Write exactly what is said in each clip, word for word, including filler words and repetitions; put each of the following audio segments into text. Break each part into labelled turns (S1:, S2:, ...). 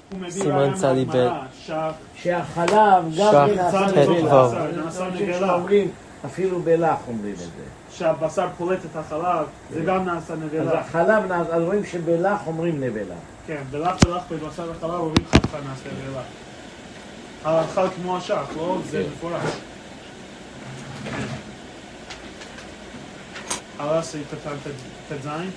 S1: הוא מביא רעיון מהגמרא,
S2: שהחלב גם כן
S1: נעשה נבלה.
S2: אפילו בלח אומרים את זה.
S1: שהבשר פולט את החלב, זה גם נעשה נבלה.
S2: אז החלב, אז רואים שבלח אומרים נבלה.
S1: כן, בלח בלח בבשר החלב אומרים חתיכה נעשה נבלה. האכל כמו השח, לא? זה מפורש. הלאה סעיף קטן תזין.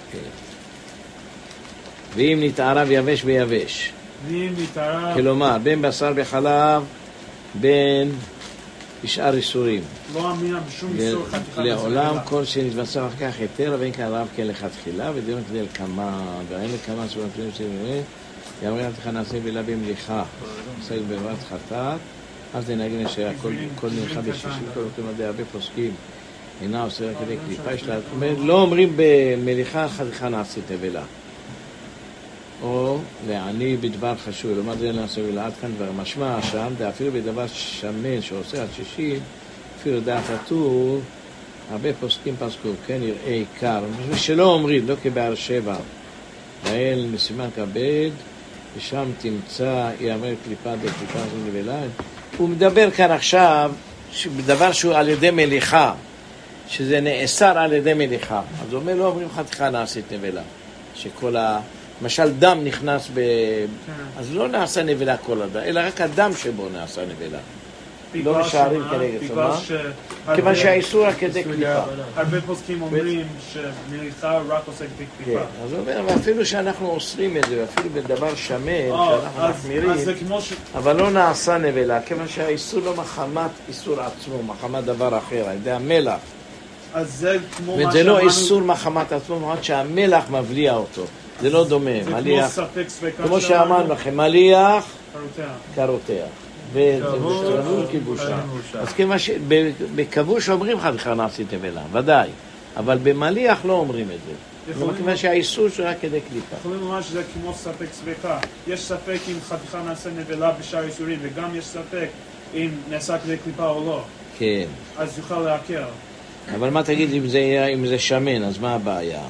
S3: ואם נתערב יבש ביבש.
S1: ואם נתערב...
S3: כלומר, בין בשר בחלב, בין בשאר איסורים.
S1: לא אמינה בשום איסור חתיכה.
S3: לעולם כל שנתבשר אחר כך היתר, ואין כאן רב כן לכתחילה, ודיון כדי לכמה, ואין לכמה סבורים פנים סביבים, יאמרי אל תכה נעשה בילה במליחה, עשה בברת חטאת, אז נהגים שהכל מלכה בשישי, כל מקום הרבה פוסקים, אינה עושה רק כדי קליפה, יש לה, לא אומרים במליחה חתיכה נעשית נבלה. או לעני בדבר חשוב, לומר זה נעשה בילה עד כאן דבר משמע שם, ואפילו בדבר שמן שעושה עד שישי, אפילו דעת הטור, הרבה פוסקים פסקו, כן יראה עיקר, שלא אומרים, לא כבעל שבע, לאל מסימן כבד, ושם תמצא, יאמר קליפה דקליפה זו נבלה. הוא מדבר כאן עכשיו, בדבר שהוא על ידי מליחה, שזה נאסר על ידי מליחה. אז הוא אומר, לא אומרים חתיכה נעשית נבלה, שכל ה... למשל דם נכנס ב... אז לא נעשה נבלה כל הדם, אלא רק הדם שבו נעשה נבלה. לא משערים כנגד, כיוון שהאיסור רק כדי קליפה.
S1: הרבה פוסקים אומרים שמליחה רק עוסק בקליפה.
S3: אז הוא אומר, ואפילו שאנחנו אוסרים את זה, ואפילו בדבר שמן, שאנחנו מחמירים, אבל לא נעשה נבלה, כיוון שהאיסור לא מחמת איסור עצמו, מחמת דבר אחר, על ידי המלח. וזה לא איסור מחמת עצמו, מחמת שהמלח מבליע אותו. זה לא דומה, מליח, כמו שאמרנו לכם, מליח קרותח, וזהו כיבושה. אז בכבוש אומרים חתיכה נעשית נבלה, ודאי, אבל במליח לא אומרים את זה. כיוון שהאיסור שרק כדי קליפה.
S1: יכולים לומר שזה כמו ספק ספקה. יש ספק אם חתיכה נעשה נבלה בשאר איסורים, וגם יש ספק אם נעשה כדי קליפה או לא.
S3: כן.
S1: אז יוכל להקל.
S3: אבל מה תגיד אם זה שמן, אז מה הבעיה?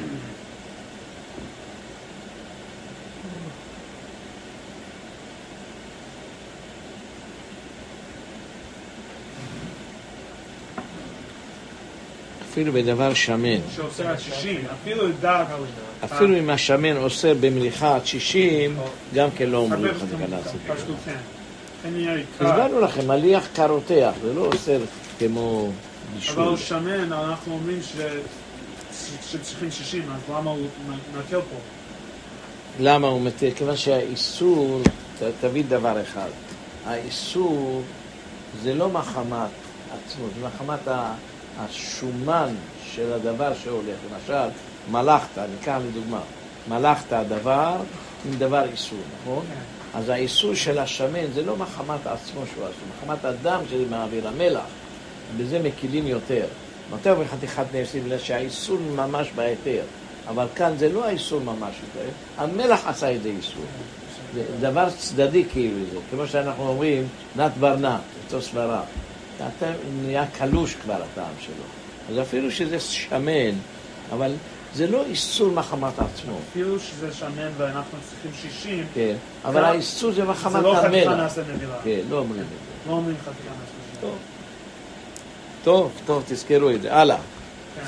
S3: אפילו בדבר שמן.
S1: שעושה עד שישים, אפילו דעת.
S3: אפילו אם השמן עושה במליחה עד שישים, גם כן לא אומרים חתיכה נעשית. הסברנו לכם, מליח קרותח, זה לא עושה כמו בישול.
S1: אבל שמן, אנחנו אומרים שצריכים שישים, אז למה הוא נקל פה?
S3: למה הוא מתיר? כיוון שהאיסור, תביא דבר אחד, האיסור זה לא מחמת עצמו, זה מחמת ה... השומן של הדבר שהולך, למשל, מלאכת, ניקח לדוגמה, מלאכת הדבר עם דבר איסור, נכון? אז האיסור של השמן זה לא מחמת עצמו שהוא עשו, מחמת הדם שזה מעביר המלח, בזה מקילים יותר. יותר בחתיכת נעשים, בגלל שהאיסור ממש בהיתר, אבל כאן זה לא האיסור ממש יותר, המלח עשה את זה איסור. זה דבר צדדי כאילו זה, כמו שאנחנו אומרים, נת ברנת, אותו סברה. אתה נהיה קלוש כבר הטעם שלו. אז אפילו שזה שמן, אבל זה לא איסור מחמת עצמו.
S1: אפילו שזה שמן ואנחנו צריכים שישים.
S3: כן, אבל האיסור זה מחמת המלח.
S1: זה לא חתיכה נעשה נבלה.
S3: כן, לא אומרים את זה.
S1: לא אומרים חתיכה נעשה נבלה.
S3: טוב, טוב, תזכרו את זה. הלאה.
S1: כן.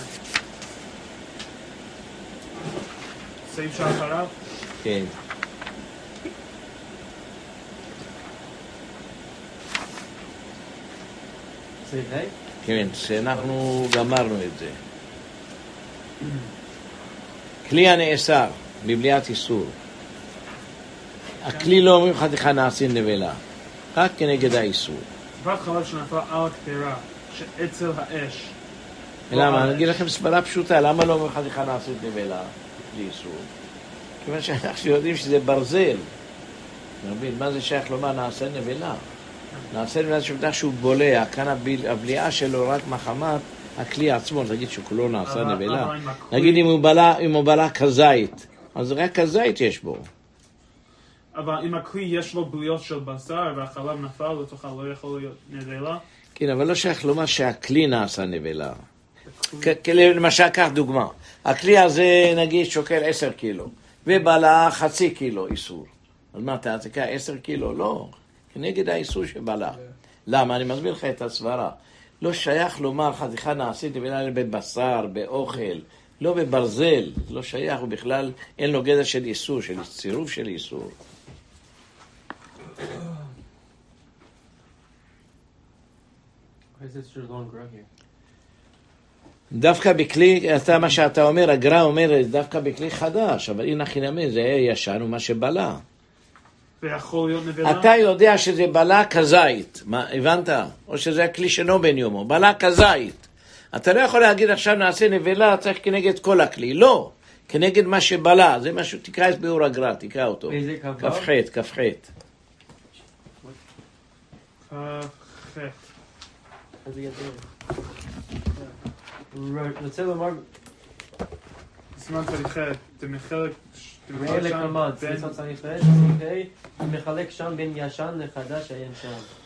S1: סעיף שאחריו?
S3: כן. כן, שאנחנו גמרנו את זה. כלי הנאסר בבליעת איסור. הכלי לא אומרים חתיכה נעשית נבלה, רק כנגד האיסור.
S1: טיפת חלב שנפל על הקטרה, שאצל האש.
S3: למה? אני אגיד לכם סברה פשוטה, למה לא אומרים חתיכה נעשית נבלה בלי איסור? כיוון שאנחנו יודעים שזה ברזל. מה זה שייך לומר נעשה נבלה? נעשה נבלה שבטח שהוא בולע, כאן הבליעה שלו רק מחמת הכלי עצמו, נגיד שכולו נעשה נבלה. נגיד אם הוא בלע כזית, אז רק כזית יש בו.
S1: אבל אם הכלי יש לו בליות של בשר והחלב נפל לתוכה, לא יכול להיות נבלה?
S3: כן, אבל לא שייך לומר שהכלי נעשה נבלה. למשל, כך דוגמה. הכלי הזה נגיד שוקל עשר קילו, ובלע חצי קילו איסור. אז מה, אתה תקע עשר קילו? לא. כנגד האיסור שבלה. למה? אני מסביר לך את הסברה. לא שייך לומר חתיכה נעשית נבלה בבשר, באוכל, לא בברזל. לא שייך, הוא בכלל אין לו גדר של איסור, של צירוף של איסור. דווקא בכלי, אתה, מה שאתה אומר, הגר"א אומר, דווקא בכלי חדש, אבל הנה חינמי, זה היה ישן ומה שבלה.
S1: ויכול להיות נבלה?
S3: אתה יודע שזה בלה כזית, מה, הבנת? או שזה הכלי שלו בן יומו, בלה כזית. אתה לא יכול להגיד עכשיו נעשה נבלה, צריך כנגד כל הכלי, לא. כנגד מה שבלה, זה משהו, תקרא את ביאור הגר"א, תקרא אותו.
S4: איזה כ"ו?
S3: כ"ח, כ"ח.
S1: כ"ח.
S4: אז יהיה רוצה לומר
S1: סימן צריך תמחלק
S4: ואלה כמד, סימן צריך מחלק שם בין ישן לחדש עיין שם.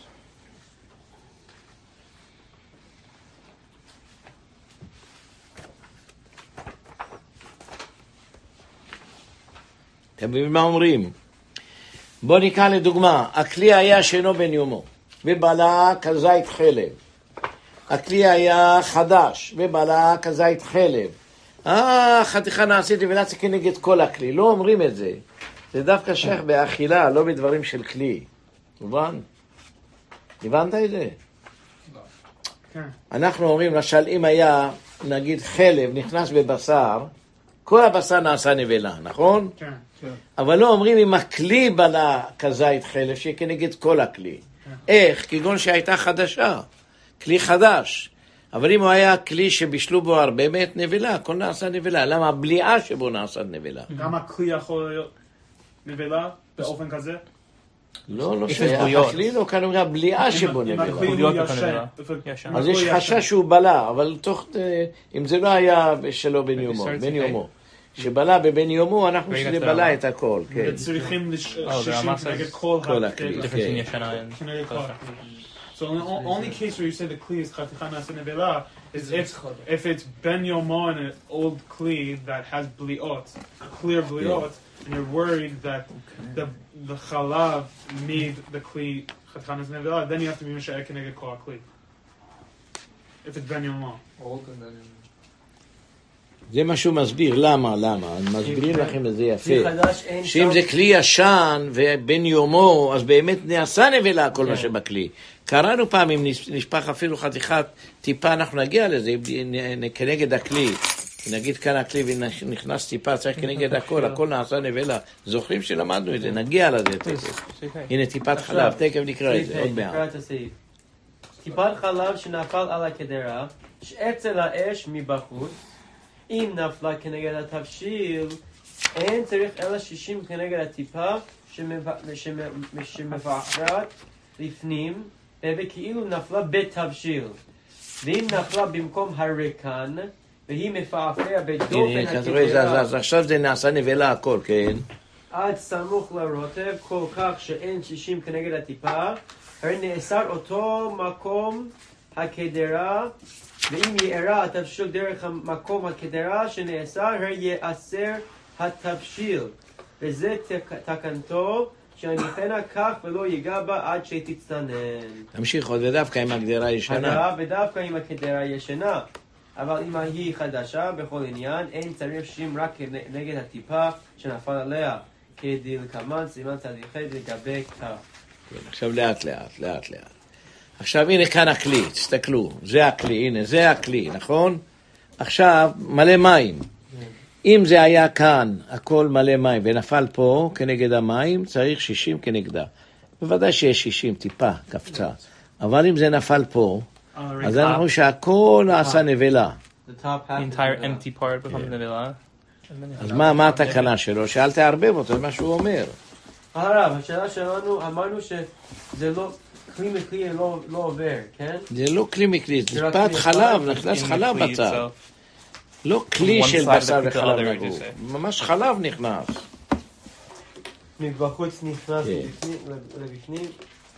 S3: אתם מבינים מה אומרים? בוא ניקח לדוגמה, הכלי היה שאינו בן יומו ובלה כזית חלב. הכלי היה חדש ובלה כזית חלב. אה, חתיכה נעשית נבלת כנגד כל הכלי. לא אומרים את זה. זה דווקא שייך באכילה, לא בדברים של כלי. מובן? הבנת את זה?
S1: כן.
S3: אנחנו אומרים, למשל, אם היה, נגיד, חלב נכנס בבשר, כל הבשר נעשה נבלה, נכון?
S1: כן.
S3: אבל לא אומרים אם הכלי בלה כזית חלב, שיהיה כנגד כל הכלי. איך? כגון שהייתה חדשה. כלי חדש. אבל אם הוא היה כלי שבישלו בו הרבה, באמת נבלה, הכל נעשה נבלה. למה? הבליעה שבו נעשה נבלה.
S1: גם הכלי יכול להיות נבלה באופן כזה?
S3: לא, לא שייך. הכלי לא, כאן אומרים, הבליעה שבו
S1: אם
S3: נבלה.
S1: הכלי הוא ישן.
S3: אז יש חשש שהוא בלה, אבל תוך, אם זה לא היה שלו בן יומו, בן יומו. שבלה בבן יומו, אנחנו שזה בלה את הכל, כן.
S1: וצריכים שישים כנגד כל הכלי. כנגד כל הכלי. So the only case where you say the kli is chaticha nasa nevela is if, if it's ben yomo in an old kli that has bliot, clear bliot, and you're worried that the the chalav made the kli chaticha nasa nevela, then you have to be mishayek keneged kol kli. If it's ben yomo.
S5: Old and ben yomo.
S3: זה מה שהוא מסביר, למה, למה? מסבירים לכם את זה יפה. שאם זה כלי ישן ובן יומו, אז באמת נעשה נבלה כל מה שבכלי. קראנו פעם, אם נשפך אפילו חתיכת טיפה, אנחנו נגיע לזה, כנגד הכלי. נגיד כאן הכלי ונכנס טיפה, צריך כנגד הכל, הכל נעשה נבלה. זוכרים שלמדנו את זה, נגיע לזה תכף. הנה טיפת חלב, תכף נקרא את זה, עוד מעט.
S4: טיפת חלב שנפל על הקדרה, שאצל האש מבחוץ, אם נפלה כנגד התבשיל, אין צריך אלא שישים כנגד הטיפה שמבערת לפנים, וכאילו נפלה בתבשיל. ואם נפלה במקום הריקן, והיא מפעפע בדופן הקדרה,
S3: אז עכשיו זה נעשה נבלה הכל, כן?
S4: עד סמוך לרוטב, כל כך שאין שישים כנגד הטיפה, הרי נאסר אותו מקום הקדרה, ואם יארע התבשיל דרך המקום הקדרה שנאסר, הרי יאסר התבשיל. וזה תקנתו, שהניחנה כך ולא ייגע בה עד שתצטנן.
S3: תמשיך עוד, ודווקא עם הקדרה ישנה.
S4: ודווקא עם הקדרה ישנה. אבל אם היא חדשה בכל עניין, אין צריך שישים רק נגד הטיפה שנפל עליה. כדלקמן סימן צדיחי לגבי כך.
S3: עכשיו לאט לאט, לאט לאט. עכשיו הנה כאן הכלי, תסתכלו, זה הכלי, הנה זה הכלי, נכון? עכשיו מלא מים. אם זה היה כאן הכל מלא מים ונפל פה כנגד המים, צריך שישים כנגדה. בוודאי שיש שישים, טיפה, קפצה. אבל אם זה נפל פה, אז אנחנו שהכל נעשה נבלה.
S5: The entire empty part becomes נבלה.
S3: אז מה התקנה שלו? שאל תערבב אותו, זה מה שהוא אומר.
S4: הרב, השאלה שלנו, אמרנו שזה לא... כלי מכלי לא עובר, כן?
S3: זה לא כלי מכלי, זה טיפת חלב, נכנס חלב בצד. לא כלי של בשר וחלב נגעו, ממש חלב נכנס.
S4: מבחוץ נכנס לבפנים.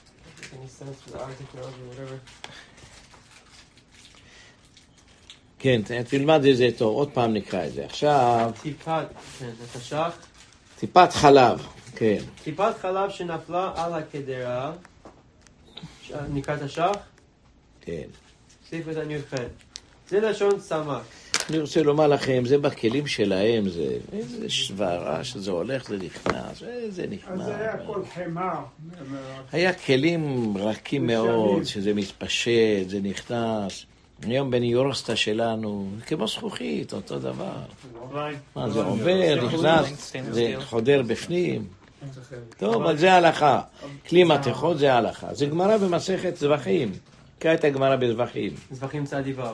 S3: כן, תלמד את זה טוב, עוד פעם נקרא את זה. עכשיו...
S4: טיפת, כן, זה תשך.
S3: טיפת חלב, כן.
S4: טיפת חלב שנפלה על הקדרה, נקרא את השח?
S3: כן.
S4: סעיף קטן י"ח. זה לשון סמ"ק.
S3: אני רוצה לומר לכם, זה בכלים שלהם, זה איזה שברה שזה הולך, זה נכנס, זה נכנס.
S1: אז זה היה כל חמר.
S3: היה כלים רכים מאוד, שזה מתפשט, זה נכנס. היום בניורסטה שלנו, כמו זכוכית, אותו דבר. מה, זה עובר, נכנס, זה חודר בפנים. טוב, אבל זה הלכה. כלי מתכות זה הלכה. זה גמרא במסכת זבחים. קרא את הגמרא בזבחים.
S4: זבחים צדי ו'.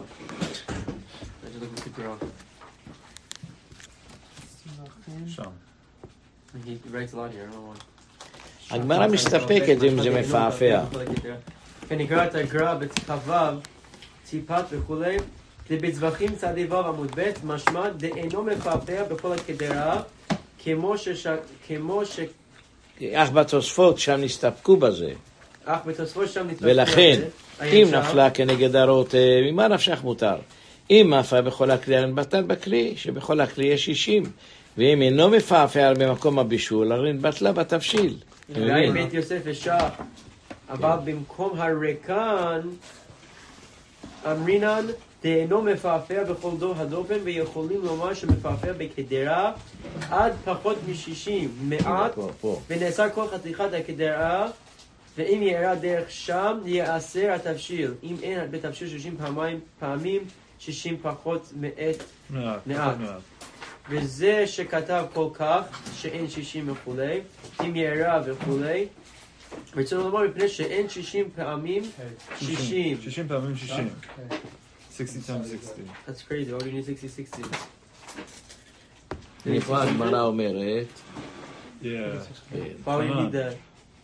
S1: שם.
S3: הגמרא מסתפקת אם זה מפעפע.
S4: כן, נקרא את הגר"א בכ"ו, ציפת וכולי. זה בזבחים צדי ו' עמוד ב', משמע דאינו מפעפע בכל הקדרה, כמו ש... כמו ש...
S3: אך בתוספות שם נסתפקו בזה.
S4: אך בתוספות שם נסתפקו בזה.
S3: ולכן, אם נפלה כנגד הרוטב, ממה נפשך מותר? אם נפלה בכל הכלי, הרי נבטל בכלי, שבכל הכלי יש שישים. ואם אינו מפעפע במקום הבישול, הרי נבטלה בתבשיל.
S4: אולי בית יוסף ושח, אבל במקום הריקן, אמרינן, דאינו מפעפע בכל דור הדופן, ויכולים לומר שמפעפע בקדרה עד פחות משישים, מעט, ונאסר כל חתיכת הקדרה, ואם יארע דרך שם, יאסר התבשיל. אם אין בתבשיל שישים פעמיים, פעמים, שישים פחות מאת מעט. וזה שכתב כל כך, שאין שישים וכולי, אם יארע וכולי, רצינו לומר מפני שאין שישים פעמים, שישים.
S1: שישים פעמים שישים. sixty times sixty.
S4: That's crazy, why do you need sixty sixty?
S3: איפה הגמרא אומרת?
S1: Yeah.
S4: Why would you need that?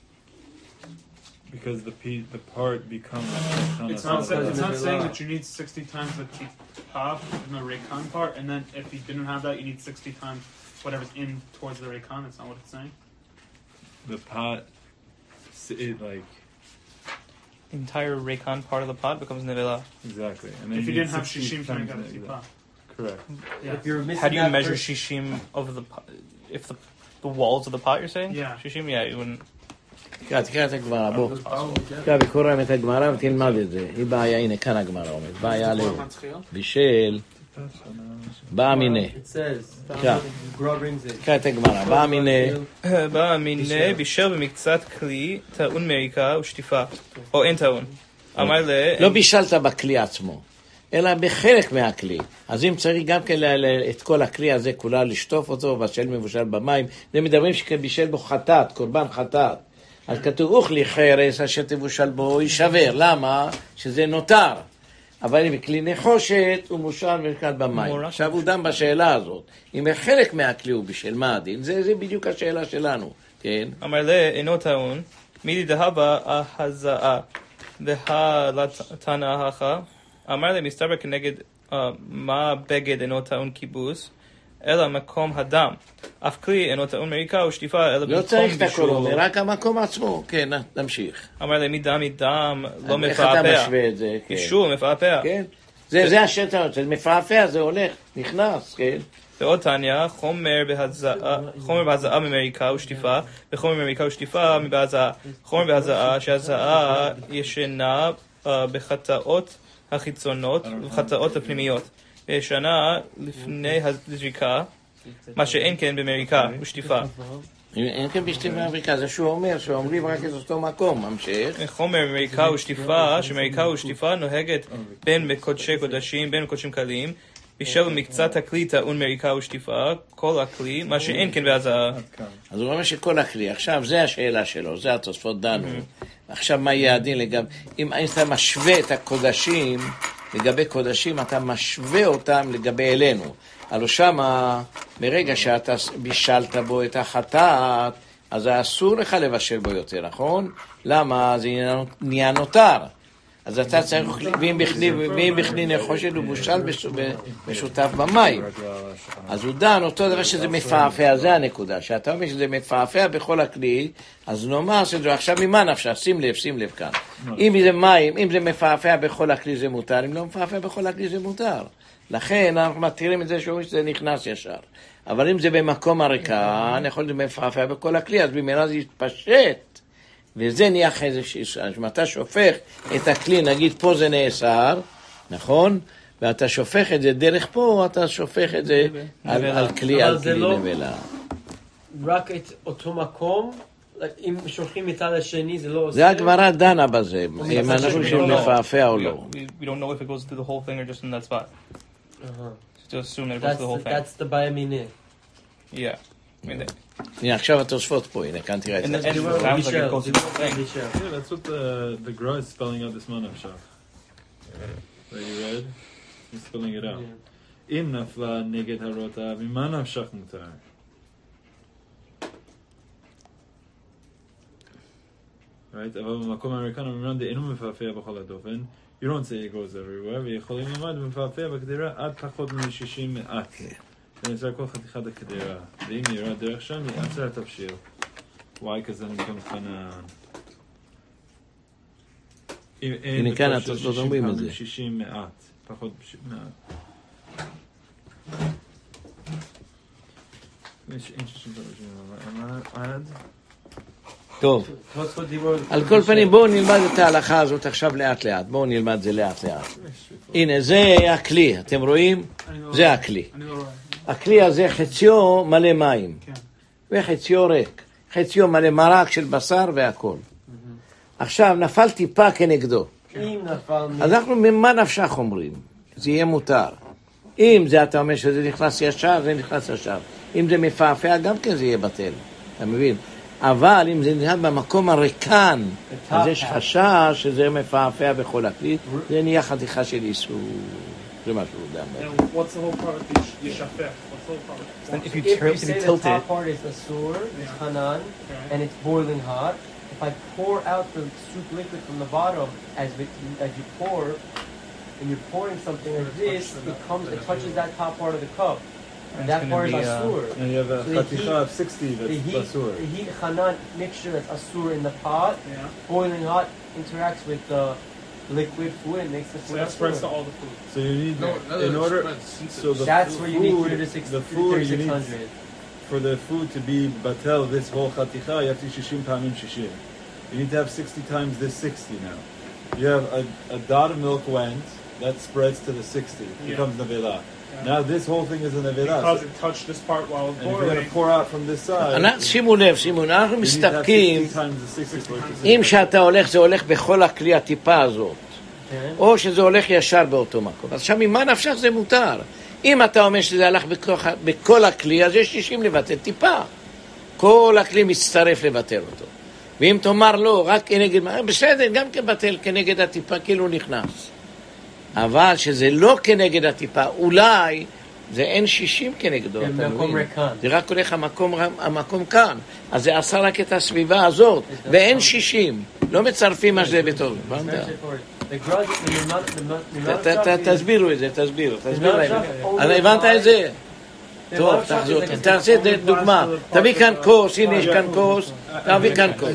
S1: Because the p the part becomes.
S6: It's not, say, it's not saying that you need sixty times the top in the Raycon part, and then if you didn't have that, you need sixty times whatever's in towards the Raycon. That's not what it's saying.
S1: The pot, it like.
S5: The entire Raycon part of the pot becomes Nevela.
S1: Exactly. And
S6: if you didn't have Shishim, then you got a pot.
S1: Correct.
S6: Yeah.
S4: If you're
S5: How do you measure
S4: first...
S5: Shishim of the pot? If the the walls of the pot, you're saying?
S6: Yeah.
S5: Shishim, yeah, you wouldn't.
S3: תקרא, תקרא את הגמרא, בוא. תקרא בקוראים את הגמרא ותלמד את זה. היא בעיה, הנה כאן הגמרא עומד. בעיה עליו. בישל, באה מיני. תקרא. תקרא את הגמרא. באה מיני.
S5: באה מיני, בישל במקצת כלי, טעון מריקה ושטיפה. או אין טעון. אמר ל...
S3: לא בישלת בכלי עצמו, אלא בחלק מהכלי. אז אם צריך גם כן את כל הכלי הזה כולה לשטוף אותו, בשל מבושל במים, זה מדברים שבישל בו חטאת, קורבן חטאת. אז כתוב, אוכלי חרס אשר תבושל בו יישבר. למה? שזה נותר. אבל אם כלי נחושת הוא מושל ונקראת במים. עכשיו הוא דם בשאלה הזאת. אם חלק מהכלי הוא בשל מה הדין, זה, זה בדיוק השאלה שלנו. כן?
S5: אמר לה, אינו טעון, מידי דהבה ההזעה, והלתנה הכה, אמר לה, מסתבר כנגד uh, מה בגד אינו טעון כיבוס, אלא מקום הדם. אף כלי אינו טעון מריקה ושטיפה, אלא במקום
S3: לא צריך את הכל,
S5: בישול.
S3: רק המקום עצמו. כן, נמשיך.
S5: אמר לה, מדם מדם, לא
S3: איך אתה
S5: מפעפע.
S3: משווה את זה? כן.
S5: בישול, מפעפע.
S3: כן. זה, זה השטר, זה מפעפע, זה הולך, נכנס, כן.
S5: ועוד תניא, חומר בהזעה, חומר בהזעה ממריקה ושטיפה, וחומר ממריקה ושטיפה מבהזעה. חומר בהזעה, שהזעה ישנה uh, בחטאות החיצונות ובחטאות הפנימיות. וישנה לפני הזריקה, מה שאין כן במריקה ושטיפה.
S3: אין כן בשטיפה ומריקה, זה שהוא אומר, שאומרים רק את אותו מקום, ממשיך.
S5: חומר ממריקה ושטיפה, שמריקה ושטיפה נוהגת בין בקודשי קודשים, בין בקודשים קלים, בשל מקצת הכלי טעון מריקה ושטיפה, כל הכלי, מה שאין כן בהזעה.
S3: אז הוא אומר שכל הכלי, עכשיו זה השאלה שלו, זה התוספות דנו. עכשיו מה יהיה הדין לגבי, אם אתה משווה את הקודשים, לגבי קודשים אתה משווה אותם לגבי אלינו. הלוא שמה, ברגע שאתה בישלת בו את החטאת, אז אסור לך לבשל בו יותר, נכון? למה? זה נהיה נותר. אז אתה צריך, ואם בכלי נחושת הוא בושל משותף במים. אז הוא דן אותו דבר שזה מפעפע, זה הנקודה. שאתה אומר שזה מפעפע בכל הכלי, אז נאמר שזה עכשיו ממה נפשך, שים לב, שים לב כאן. אם זה מים, אם זה מפעפע בכל הכלי זה מותר, אם לא מפעפע בכל הכלי זה מותר. לכן אנחנו מתירים את זה שאומרים שזה נכנס ישר. אבל אם זה במקום הריקה, אני יכול להיות מפעפע בכל הכלי, אז במילא זה יתפשט, וזה נהיה איזושהי ישראל. אם אתה שופך את הכלי, נגיד פה זה נאסר, נכון? ואתה שופך את זה דרך פה, אתה שופך את זה על, על כלי, על כלי לא נבלה.
S4: רק את אותו מקום, אם שולחים מצד השני זה לא עושה...
S3: זה הגמרא דנה בזה, אם אנחנו שמפעפע או לא.
S5: We don't know if it goes through the whole thing or just in that spot.
S4: Uh-huh.
S5: So just assume that it goes through the whole thing.
S4: That's the bayamine.
S5: Yeah.
S3: הנה, עכשיו התוספות פה, הנה, כאן תראה את זה.
S5: It sounds like it goes through the whole thing.
S7: Yeah, that's what the, the Gra is spelling out this manavshach. That you read? He's spelling it out. אם נפלה נגד הרוטה, ממה נפשך מותר? Right? אבל במקום האמריקן אומרים דאינו מפעפע בכל הדופן. You don't say it goes everywhere, ויכולים ללמד מפעפע בקדירה עד פחות מ-שישים מעט. ונעצר כל חתיכת הקדירה. ואם נראה דרך שם, יעצר התבשיל. וואי כזה נמכם חנן.
S3: הנה כאן התוספות אומרים את זה.
S7: שישים מעט. פחות מעט. עד...
S3: טוב, על כל פנים בואו נלמד את ההלכה הזאת עכשיו לאט לאט, בואו נלמד את זה לאט לאט. הנה זה הכלי, אתם רואים? זה הכלי. הכלי הזה חציו מלא מים, וחציו ריק, חציו מלא מרק של בשר והכל. עכשיו נפל טיפה כנגדו, אז אנחנו ממה נפשך אומרים? זה יהיה מותר. אם זה אתה אומר שזה נכנס ישר, זה נכנס ישר. אם זה מפעפע גם כן זה יהיה בטל, אתה מבין? אבל אם זה נהיה במקום הריקן, אז יש חשש שזה מפעפע בכל הכלי, זה נהיה חתיכה של איסור. זה מה שהוא יודע.
S6: What's the whole part of ישפך? What's the whole part?
S5: If you say the
S4: top part is asur, it's hanan, and it's boiling hot, if I pour out the soup liquid from the bottom, as as you pour, and you're pouring something like this, it comes, it touches that top part of the cup. And that part is asur.
S7: And you have a chaticha of sixty that's asur.
S4: The heat hanan mixture that's asur in the pot, yeah. Boiling hot, interacts with the liquid food and makes the food.
S6: So that spreads to all the food.
S7: So you need, no, in order, so the
S4: that's
S7: food,
S4: where you need thirty-six,
S7: the food you need,
S4: hundred.
S7: for the food to be batel, this whole chaticha, you have to shishim pamim shishim. You need to have sixty times this sixty now. You have a, a dot of milk went, that spreads to the sixty, it yeah. becomes nevelah. Now this whole thing is a nevelah.
S6: Because it touched this part while it was boiling.
S7: And if you're going to pour out from this side...
S3: שימו לב, שימו, אנחנו מסתפקים, אם שאתה הולך, זה הולך בכל הכלי הטיפה הזאת, או שזה הולך ישר באותו מקום. אז שם ממה נפשך זה מותר. אם אתה אומר שזה הלך בכל הכלי, אז יש שישים לבטל טיפה. כל הכלי מצטרף לבטל אותו. ואם תאמר לא, רק כנגד, בסדר, גם כבטל כנגד הטיפה, כאילו נכנס. אבל שזה לא כנגד הטיפה, אולי זה אין שישים כנגדו, אתה מבין? זה רק הולך המקום, המקום כאן. אז זה עשה רק את הסביבה הזאת, ואין שישים. לא מצרפים מה שזה בתור. תסבירו את זה, תסבירו. תסביר להם. הבנת את זה? טוב, תחזור. תעשה דוגמה. תביא כאן כוס, הנה יש כאן כוס. תביא כאן כוס.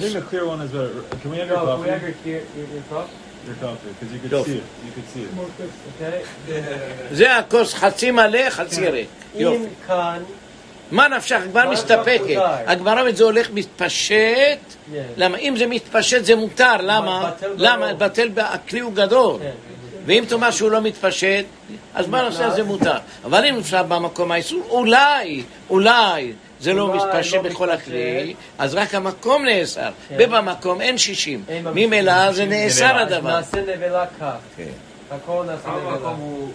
S7: Your coffee, because you could see it. You could see it.
S4: Okay.
S3: זה הכוס חצי מלא, חצי ריק.
S4: אם כאן...
S3: מה נפשך? כבר מסתפקת. הגמרא זה הולך מתפשט. למה? אם זה מתפשט זה מותר. למה? למה? בטל הכלי הוא גדול. ואם תאמר שהוא לא מתפשט, אז מה נעשה? זה מותר. אבל אם אפשר במקום האיסור, אולי, אולי, זה לא מתפשט בכל הכלי, אז רק המקום נאסר. ובמקום אין שישים. ממילא זה נאסר הדבר.
S4: נעשה נבלה כך. הכל נעשה נבלה.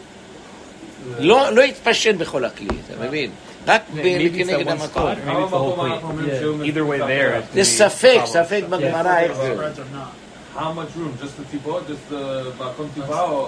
S3: לא התפשט בכל הכלי, אתה מבין? רק כנגד המקום. זה ספק, ספק בגמרא איך זה.
S8: How much room? Just the tipa? Just the balcon tipa or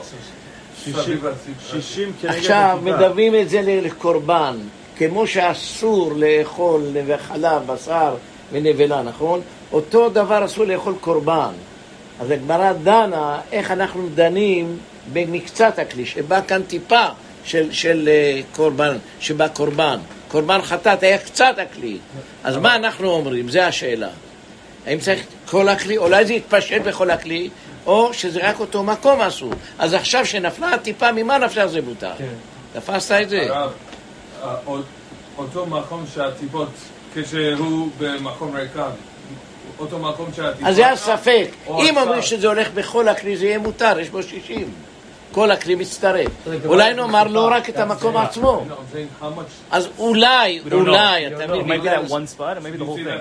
S7: שישים כנגד הטיפה?
S3: עכשיו מדברים את זה לקורבן. כמו שאסור לאכול חלב, בשר ונבלה, נכון? אותו דבר אסור לאכול קורבן. אז הגמרא דנה איך אנחנו דנים במקצת הכלי, שבא כאן טיפה של, של קורבן, שבא קורבן. קורבן חטאת היה קצת הכלי. אז מה אנחנו אומרים? זה השאלה. האם צריך כל הכלי? אולי זה יתפשט בכל הכלי, או שזה רק אותו מקום אסור. אז עכשיו שנפלה טיפה, ממה נפלה זה מותר? תפסת את זה?
S8: אותו מקום שהטיפות, כשהוא במקום ריקן, אותו מקום שהטיפות...
S3: אז זה הספק. אם אומרים שזה הולך בכל הכלי, זה יהיה מותר, יש בו שישים. כל הכלי מצטרף. אולי נאמר לא רק את המקום עצמו. אז אולי, אולי, אתה מבין,
S5: maybe that one spot, or maybe the whole thing.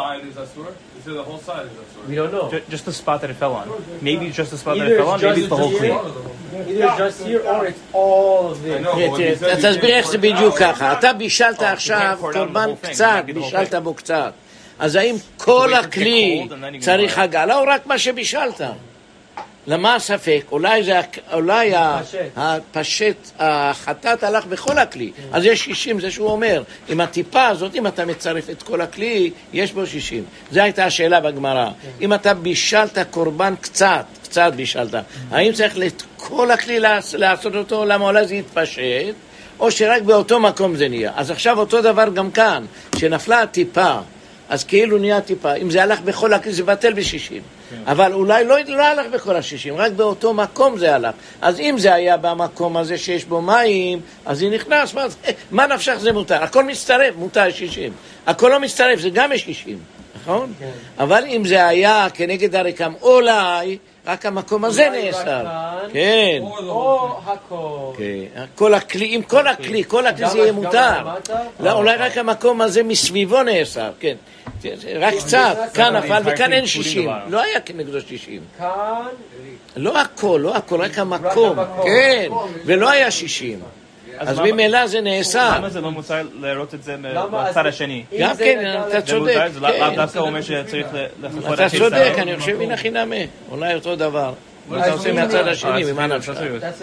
S8: Is it the whole side is that
S4: We don't know.
S5: Just the spot that it fell on. Maybe it's just the spot that it fell on, maybe it's the whole cleat.
S4: Either just here or it's all of this.
S3: תסביר איך זה בדיוק ככה. אתה בישלת עכשיו קורבן קצת, בישלת בו קצת. אז האם כל הכלי צריך הגלה או רק מה שבישלת? למה הספק? אולי זה, אולי הפשט, החטאת הלך בכל הכלי. אז יש שישים, זה שהוא אומר. עם הטיפה הזאת, אם אתה מצרף את כל הכלי, יש בו שישים. זו הייתה השאלה בגמרא. אם אתה בישלת קורבן קצת, קצת בישלת, האם צריך את כל הכלי לעשות אותו? למה אולי זה יתפשט? או שרק באותו מקום זה נהיה. אז עכשיו אותו דבר גם כאן, שנפלה הטיפה, אז כאילו נהיה טיפה. אם זה הלך בכל הכלי, זה בטל בשישים. אבל אולי לא, לא הלך בכל השישים, רק באותו מקום זה הלך. אז אם זה היה במקום הזה שיש בו מים, אז זה נכנס, מה, מה נפשך זה מותר? הכל מצטרף, מותר שישים. הכל לא מצטרף, זה גם יש שישים, נכון? כן. אבל אם זה היה כנגד הרקם, אולי רק המקום הזה נאסר. כן.
S4: או הכל.
S3: כן. כל הכלי, עם כל הכלי, כל הכלי זה יהיה מותר. לא, אולי רק המקום הזה מסביבו נאסר, כן. רק קצת, כאן נפל וכאן אין שישים. לא היה כנגדו שישים.
S4: כאן?
S3: לא הכל, לא הכל, רק המקום. כן, ולא היה שישים. אז ממילא זה נאסר.
S5: למה זה לא מוצא לראות את זה בצד השני?
S3: גם כן, אתה צודק.
S5: זה לאו דווקא אומר שצריך לחפות...
S3: אתה צודק, אני חושב הנה חינמה. אולי אותו דבר. אתה עושה מהצד השני, ממה נפשך?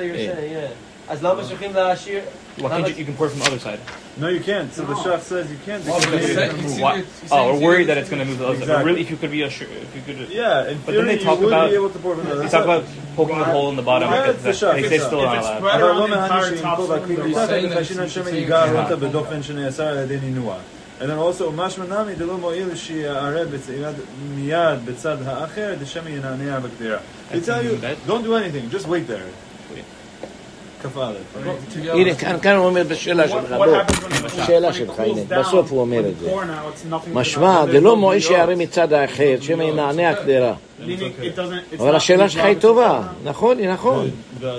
S4: אז למה שולחים להשאיר...
S5: You can pour from the other side.
S7: No, you can't. So the Shach says you can't.
S5: Oh, we're worried that it's going to move the other side. But really, if you could be assured, if you could.
S7: Yeah, in
S5: but then they talk about. They talk about poking a hole in the bottom.
S7: Yeah,
S5: it's the They say still not allowed.
S7: אבל לא מהנישים פה והכלי וחשין השם ייגע אותה בדופן שנאסר על ידי נינוע. And then also, משמע נמי דלא מועיל שיערב מיד בצד האחר, דשם ינענע בקדירה. They tell you, don't do anything, just wait there.
S3: הנה, כאן הוא אומר בשאלה שלך, בשאלה שלך, הנה, בסוף הוא אומר את זה. משמע, זה לא מועיל שיערה מצד האחר, שמא ינענע הקדירה. אבל השאלה שלך היא טובה, נכון? היא נכון.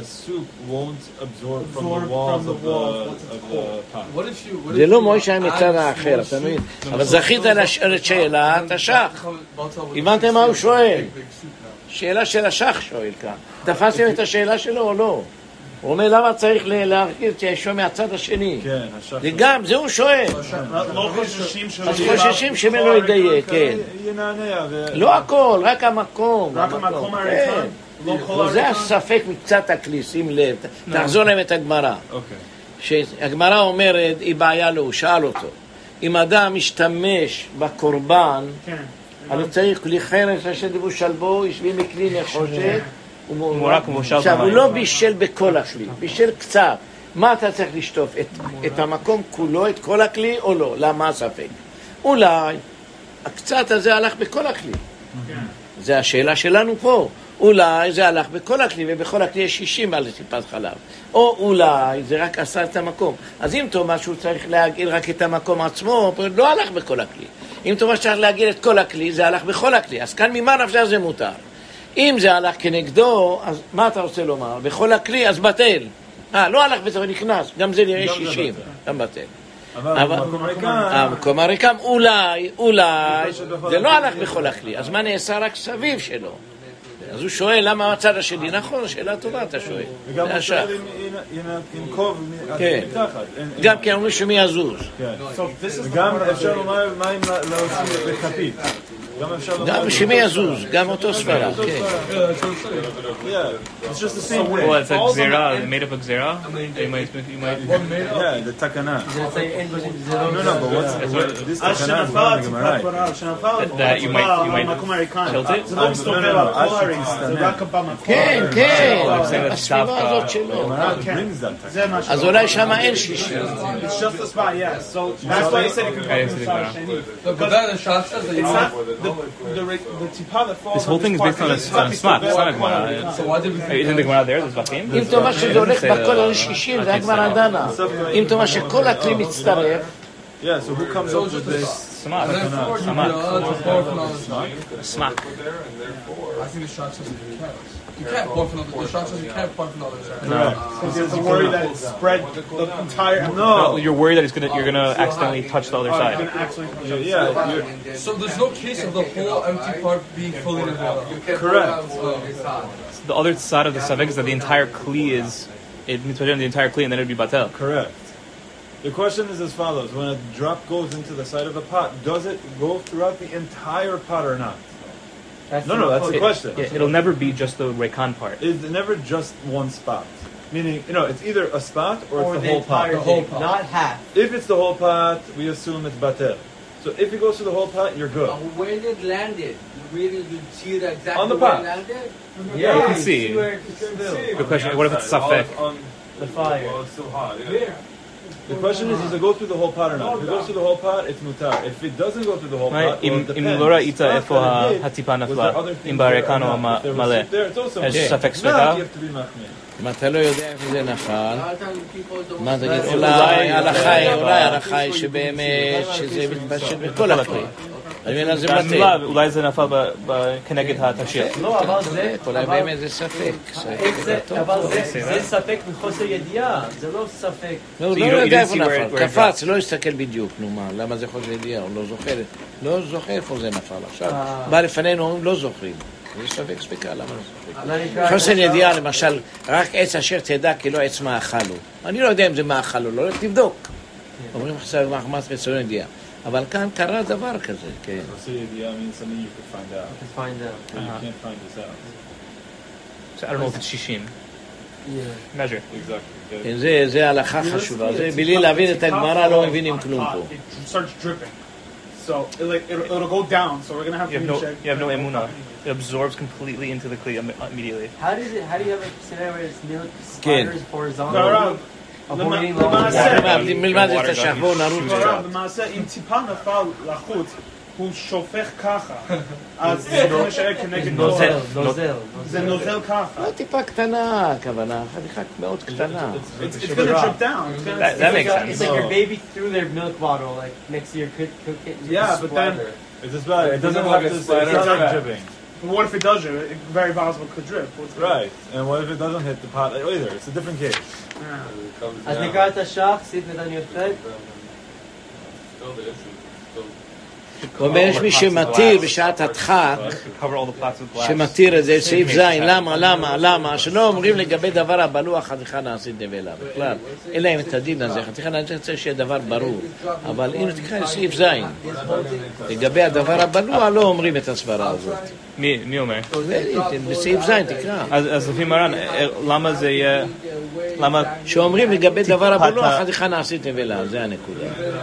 S3: זה לא מועיל שיערה מצד האחר, אתה מבין? אבל זכית לשאול את שאלה, אתה שח. הבנתם מה הוא שואל? שאלה של השח שואל כאן. תפסתם את השאלה שלו או לא? הוא אומר למה צריך להרגיל שישו מהצד השני.
S7: כן, השחר.
S3: זה גם, זה הוא שואל.
S6: לא חוששים שלא...
S3: אז חוששים שמנו ידייק, כן.
S7: ינענע.
S3: לא הכל, רק המקום.
S6: רק המקום הריקן.
S3: וזה הספק מקצת הכלי, שים לב. תחזור להם את הגמרא. שהגמרא אומרת, היא בעיה לו, שאל אותו. אם אדם משתמש בקורבן, אז צריך כלי חרס אשר דבושל בו, ישבים מכלי נחושת, עכשיו, הוא לא בישל בכל הכלי, בישל קצת. מה אתה צריך לשטוף? את, את המקום כולו, את כל הכלי או לא? למה הספק? אולי הקצת הזה הלך בכל הכלי. זה השאלה שלנו פה. אולי זה הלך בכל הכלי, ובכל הכלי יש שישים על טיפת חלב. או אולי זה רק עשה את המקום. אז אם תאמר שהוא צריך להגעיל רק את המקום עצמו, לא הלך בכל הכלי. אם תאמר שצריך להגעיל את כל הכלי, זה הלך בכל הכלי. אז כאן ממה נפשך זה מותר. אם זה הלך כנגדו, אז מה אתה רוצה לומר? בכל הכלי, אז בטל. אה, לא הלך בזה, נכנס. גם זה נראה שישים. גם בטל.
S7: אבל
S3: המקום הריקם, אולי, אולי, זה לא הלך בכל הכלי. אז מה נעשה רק סביב שלו? אז הוא שואל למה הצד השני, נכון, שאלה טובה אתה שואל.
S7: וגם הוא שואל עם קוב מתחת.
S3: גם כן, אומרים שמי יזוז.
S7: וגם אפשר לומר מים להוציא בכפית.
S3: גם שמי יזוז, גם אותו ספרה.
S7: It's just the same thing.
S5: Well, it's a gzera, made up of gzera. You might, you might.
S7: Yeah, the takana. No, no, but what's this takana is not the Gemara.
S5: That you might, you might tilt it.
S7: No, no, no.
S3: כן, כן. הסביבה הזאת שלו. אז אולי שם אין שישים.
S6: It's just the spot, yeah. So that's why I said it could come from the shot.
S8: But that is shot says that you know.
S6: the, the, the tipa that falls
S5: This whole thing is based on a, on a smat. It's not a Gemara.
S8: So why did we
S5: Isn't the Gemara there? There's Vachim?
S2: אם תאמר שזה הולך בכל על שישים, זה הגמרא דנה. אם תאמר שכל הכלי מצטרף,
S7: Yeah, so who comes up with this?
S5: Smat.
S8: And then four, you know, it's four from all this line.
S5: Smat.
S8: I think the shot says you can't. You can't point from the, the shot says you can't point from the other side.
S7: Correct.
S6: Because you're worried that it spread the entire.
S5: No, you're worried that it's gonna you're gonna accidentally touch the other
S6: You're
S5: side.
S6: gonna actually.
S7: Yeah, yeah, you're-
S8: So there's no case of the whole empty part being fully developed.
S7: correct.
S5: The other side of the savek is that the entire kli is it means the entire kli and then it'd be batel.
S7: Correct. The question is as follows: when a drop goes into the side of a pot, does it go throughout the entire pot or not? No, no, that's the
S5: It,
S7: question.
S5: yeah, it'll never be just the rekan part.
S7: It's never just one spot. Meaning, you know, it's either a spot or,
S4: Or
S7: it's
S4: the
S7: the whole pot.
S4: entire
S8: The whole
S4: thing,
S8: pot.
S4: not half.
S7: If it's the whole pot, we assume it's batel. So if it goes to the whole pot, you're good.
S9: Where did it landed? Really, you see the exactly
S7: On the
S9: where
S7: pot.
S9: it landed?
S4: Yeah,
S5: you can see.
S4: where it's spilled.
S5: Good question. What if it's safek?
S4: The fire.
S8: Well, it's still hot. Yeah.
S7: The question is, does it go through the whole pot or not? If it goes through the whole pot, it's mutar. If it doesn't go through the whole pot, well, it
S5: אם
S7: depends.
S5: לא ראית
S7: Not
S5: איפה
S7: that it did.
S5: הטיפה
S7: Was there
S5: נפלה,
S7: other things
S5: אם
S7: there or
S5: ברקן או
S7: not? If there was
S5: מלא.
S7: soup there, it's also
S5: יש
S7: okay.
S5: ספק
S7: If
S5: ספקה?
S7: not, you have to be machmir.
S3: אם אתה לא יודע איפה זה נפל,
S9: A lot of times people don't
S3: מה תגיד?
S5: אולי-
S3: אולי ההלכה היא,
S5: אולי-
S3: אולי ההלכה היא שבאמת, שזה מתבשל בכל הכלי. אני מבין, אז זה
S5: והמילה,
S3: בטל.
S5: אולי זה נפל ב- ב- כנגד התכשיר.
S4: לא, אבל זה...
S3: אולי
S4: אבל-
S3: באמת זה ספק.
S4: איך זה- אבל זה- זה ספק מחוסר ידיעה, זה לא ספק.
S3: לא, הוא
S5: So
S3: לא
S5: you don't- you
S3: יודע
S5: didn't
S3: איפה
S5: see where it-
S3: נפל,
S5: where it
S3: קפץ, לא הסתכל בדיוק, נו מה, למה זה חוסר ידיעה, הוא לא זוכר, לא זוכר איפה זה נפל. עכשיו,
S4: אה.
S3: בא לפנינו, אומרים, לא זוכרים. זה ספק ספקה, למה לא ספק?
S4: אולי נקרא-
S3: חוסר ידיעה, למשל, רק עץ אשר תדע כי לא עץ מאכל הוא. אני לא יודע אם זה מאכל או לא, תבדוק. אומרים עכשיו מחמת רצון ידיעה. אבל כאן קרה דבר כזה, כן.
S7: So yeah, I mean, something you could find out.
S4: Let's find out.
S7: And you can't find this out.
S5: So I don't know if it's שישים.
S4: Yeah.
S5: Measure.
S7: Exactly.
S3: כן, זה, זה הלכה חשובה, זה בלי להבין את הגמרא לא מבינים כלום פה.
S6: It starts dripping. So it, like it'll, it'll go down. So we're gonna have
S5: You
S6: to
S5: have no,
S6: check.
S5: you have no emuna. It absorbs completely into the kli im- immediately.
S4: How does it? How do you have a scenario where it's milk
S3: כן.
S4: splatters horizontal?
S6: No, no.
S4: avoiding
S6: למה-
S4: long
S6: למעשה-
S4: water?
S3: מלמד את השח, בואו נרוץ
S6: לא,
S3: קצת.
S6: רב, למעשה, אם טיפה נפל לחוץ, הוא שופך ככה. אז זה לא משנה כנגד
S4: נוזל,
S6: נוזל.
S4: נוזל.
S6: זה נוזל ככה.
S3: לא טיפה קטנה, הכוונה, חתיכה מאוד קטנה.
S6: It's, it's gonna drip down. It's gonna-
S5: That, that makes
S4: It's
S5: sense.
S4: like your baby threw their milk bottle like next to your cook, cook it. and
S6: Yeah,
S4: just
S6: but then-
S4: splatter.
S7: It's just bad. It doesn't
S8: It's
S7: have
S8: like a
S7: to
S8: splatter.
S7: it's not
S6: Right.
S7: dripping.
S6: But what if it does drip? It very possible could drip. What's the-
S7: Right. And what if it doesn't hit the pot either? It's a different case.
S4: אז נקרא את השח, סיט נתן יפה.
S3: הוא אומר, יש מי שמתיר בשעת הדחק,
S5: Cover all the pots with glass.
S3: שמתיר את זה, סעיף זין, למה, למה, למה, שלא אומרים לגבי דבר הבלוע חתיכה נעשית נבלה, בכלל. אין להם את הדין הזה, חתיכה נעשית צריך שיהיה דבר ברור. אבל הנה תקרא סעיף זין. לגבי הדבר הבלוע לא אומרים את הסברה הזאת.
S5: מי מי אומר?
S3: בסעיף זין תקרא.
S5: אז אז לפי מרן, אה, למה זה יהיה... למה...
S3: שאומרים לגבי דבר הבלוע חתיכה נעשית נבלה, זה הנקודה.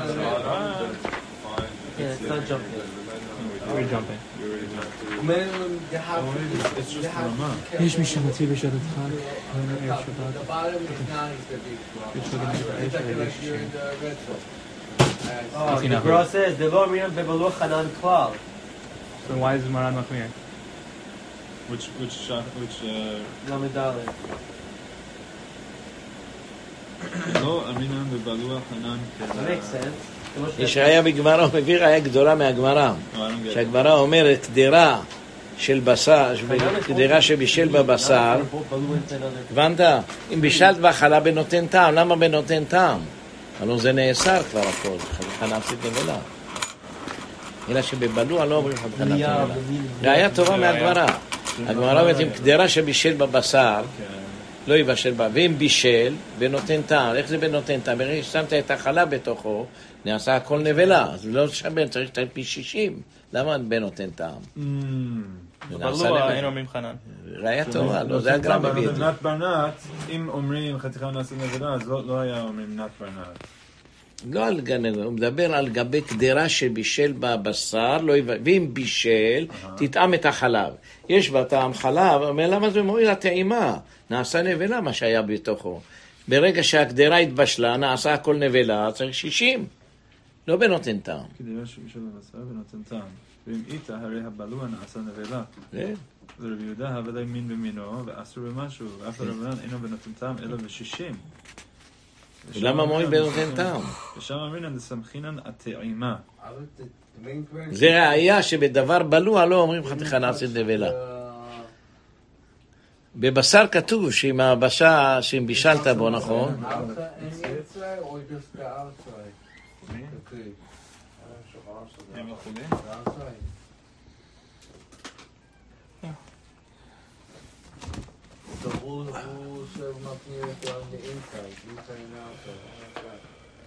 S4: Yeah, it's not jumping.
S5: We're jumping.
S9: Minimum, they have to,
S7: It's just
S9: they have
S7: Rama.
S9: to
S1: יש מי שמוציא בשעת הדחק,
S9: the bottom is not is the big one. It's like, like you're in the red zone.
S4: Oh, the
S5: Enough.
S4: Gemara says, "Delo אומרים בבלוח חנן כלל."
S5: So why is Maran Machmir?
S7: Which which shot which uh
S4: ל"ד.
S7: לא אמינם בבלוע חנן
S4: That makes sense. כמו ש-
S3: ישעיה בגמרא, הוא מביא ראיה גדולה מהגמרא. שהגמרא אומרת, קדירה של בשר, קדירה שבישל בבשר, הבנת? אם בישלת בחלה בנותן טעם, למה בנותן טעם? הלוא זה נאסר כבר הכל, חתיכה נעשית נבלה. אלא שבבלוע לא אומרים חתיכה נעשית נבלה. ראיה טובה מהגמרא. הגמרא אומרת, אם קדירה שבישל בבשר, לא יבשל בה, ואם בישל, בנותן טעם. איך זה בנותן טעם? ברגע ששמת את החלה בתוכו, נעשה הכל נבלה. אז לא שמן, צריך לתת פי שישים. למה בנותן טעם? זה נעשה
S5: בלוע
S3: נבלה.
S5: אין אומרים חנן.
S3: ראיה טובה, לא, זה הגרם מביא את זה.
S7: נת ברנת, אם אומרים חתיכה נעשית נבלה, אז לא לא היה אומרים נת ברנת.
S3: לא על גנב, הוא מדבר על גבי קדירה שבישל בבשר, לא יב... ואם בישל, תטעם את החלב. יש בה טעם חלב, אבל למה זה מועיל הטעימה? נעשה נבלה מה שהיה בתוכו. ברגע שהקדירה התבשלה, נעשה הכל נבלה, צריך שישים. לא בנותן טעם.
S7: קדירה שבישל בבשר ונותן טעם. ואם איתה, הרי הבלוע נעשה נבלה. ורבי יהודה הבלה מין במינו, ואסור במשהו, ואף הרבנן אינו בנותן טעם, אלא בשישים.
S3: למה מועיל בנותן טעם?
S7: ושם אמרינן דסמכינן הטעימה.
S3: זה ראיה שבדבר בלוע לא אומרים חתיכה נעשית נבלה. בבשר כתוב שאם הבשר, שאם בישלת בו, נכון?
S9: So who, who serve nothing on the inside, inside and outside?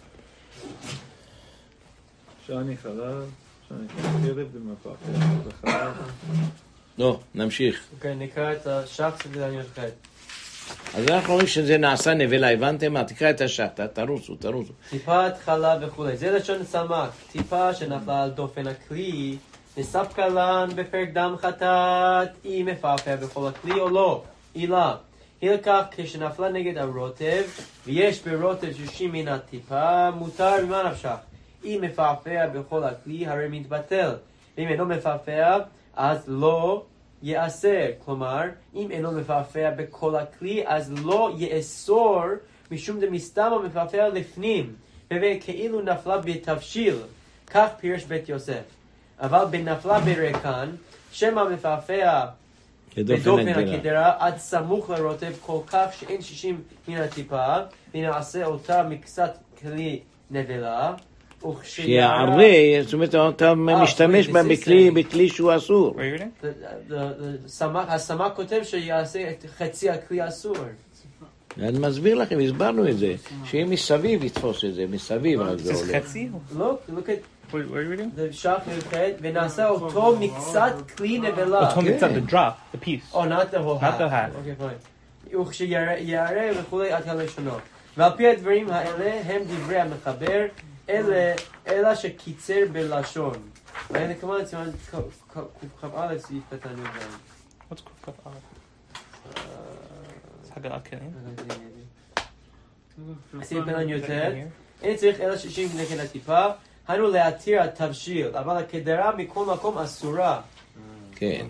S7: שאני חלב, שאני כלב ומפחד, וחלב.
S3: לא, נמשיך.
S4: אוקיי, נקרא את השחט ודניאל חד.
S3: אז אנחנו רואים שזה נעשה נבלה, הבנתם מה? תקרא את השחט, תרוסו, תרוסו.
S4: טיפת חלב וכולי, זה לשון סמק, טיפה שנפלה על דופן הכלי, נספקה לן בפרק דם חטאת, היא מפעפע בכל הכלי או לא, עילה. הילקח כשנפלה נגד הרוטב, ויש ברוטב שישים מן הטיפה, מותר ממה נפשך. אם מפעפע בכל הכלי, הרי מתבטל. ואם אינו מפעפע, אז לא יאסר. כלומר, אם אינו מפעפע בכל הכלי, אז לא יאסור, משום דמסתמה מפעפע לפנים, וכאילו נפלה בתבשיל. כך פירש בית יוסף. אבל בנפלה ברקן, שמא מפעפע בדופן הקדרה, עד סמוך לרוטב כל כך שאין שישים מן הטיפה, ונעשה אותה מקצת כלי נבלה,
S3: שיערה, זאת אומרת, אתה משתמש בה בכלי שהוא אסור.
S4: הסמ"ק כותב שיעשה את חצי הכלי אסור.
S3: אני מסביר לכם, הסברנו את זה, שאם מסביב יתפוס את זה, מסביב רק זה עולה.
S5: חצי?
S4: לא, look at... שח נלחד, ונעשה אותו מקצת כלי נבלה.
S5: אותו מקצת, the drop, the piece.
S4: Oh, not the whole half.
S5: Not the half.
S4: Okay, fine. וכשיערה וכולי עד הלשונו. ועל פי הדברים האלה הם דברי המחבר, אלה, אלא שקיצר בלשון. והנה כמובן סימן קוף א' סעיף קטן י"ז.
S5: What's קוף א'? זה הגעת כלים?
S4: סעיף קטן י"ט. אין צריך אלא שישים נגד הטיפה, היינו להתיר התבשיל, אבל הקדרה מכל מקום אסורה.
S3: כן.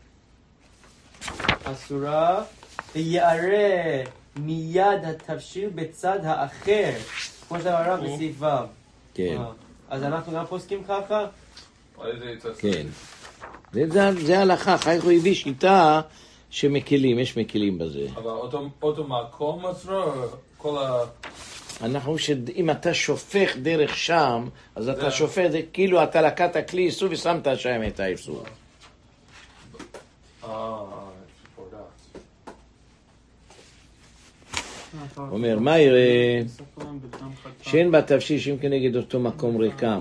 S4: אסורה, ויערה מיד התבשיל בצד האחר, כמו שאמרה בסעיף ו'.
S3: כן.
S4: אז אנחנו גם פוסקים ככה?
S3: כן. זה הלכה, חייכו הביא שיטה שמקילים, יש מקילים בזה.
S8: אבל אותו מקום אסור, כל ה...
S3: אנחנו שאם אתה שופך דרך שם, אז אתה שופך, כאילו אתה לקחת כלי איסור ושמת שם את האיסור. אומר, מה יראה? שאין בה תבשישים כנגד אותו מקום ריקם.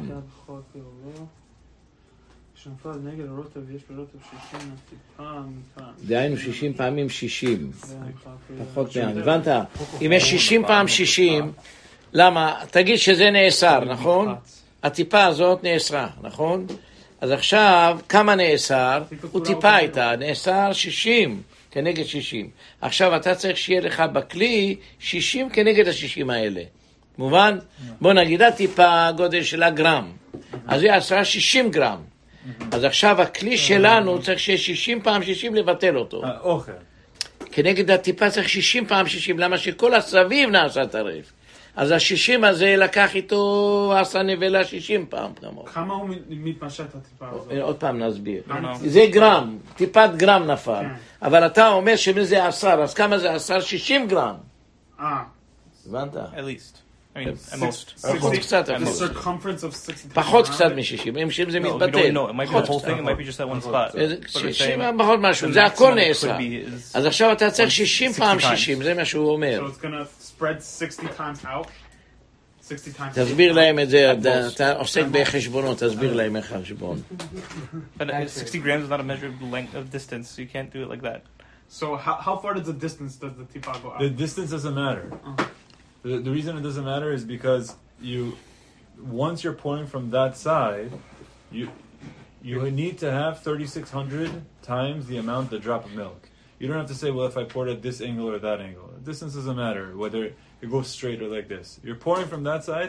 S3: דהיינו שישים פעמים שישים. פחות מעט. הבנת? אם יש שישים פעם שישים, למה? תגיד שזה נאסר, נכון? הטיפה הזאת נאסרה, נכון? אז עכשיו, כמה נאסר? הוא טיפה איתה, נאסר שישים כנגד שישים. עכשיו אתה צריך שיהיה לך בכלי שישים כנגד השישים האלה. מובן? בוא נגיד, הטיפה גודל של הגרם. אז היא עשרה שישים גרם. אז עכשיו הכלי שלנו צריך שיהיה שישים פעם שישים לבטל אותו.
S7: אוכל.
S3: כנגד הטיפה צריך שישים פעם שישים, למה שכל הסביב נעשה טרף. אז השישים הזה לקח איתו, עשה נבלה שישים פעם.
S1: כמה הוא מתמשך את הטיפה הזאת?
S3: עוד פעם נסביר. זה גרם, טיפת גרם נפל. אבל אתה אומר שזה עשר, אז כמה זה עשר? שישים גרם.
S1: אה.
S3: הבנת?
S5: At least. I mean, at most.
S3: פחות קצת. פחות קצת מ-שישים. אם שישים זה מתבטל.
S5: No, it might be the whole thing, it might be just that one spot.
S3: שישים פחות משהו, זה הכל נעשה. אז עכשיו אתה צריך שישים פעם שישים, זה מה שהוא אומר.
S1: So it's gonna spread sixty times out? sixty times.
S3: תסביר להם את זה, אתה עוסק בחשבונות, תסביר להם איך חשבון.
S5: But sixty grams is not a measured length of distance, so you can't do it like that.
S1: So how, how far does the distance does the tipa go out?
S7: The distance doesn't matter. Uh-huh. The, the reason it doesn't matter is because you, once you're pouring from that side, you you need to have thirty-six hundred times the amount the drop of milk. You don't have to say, well, if I poured at this angle or that angle. The distance doesn't matter, whether it goes straight or like this. You're pouring from that side,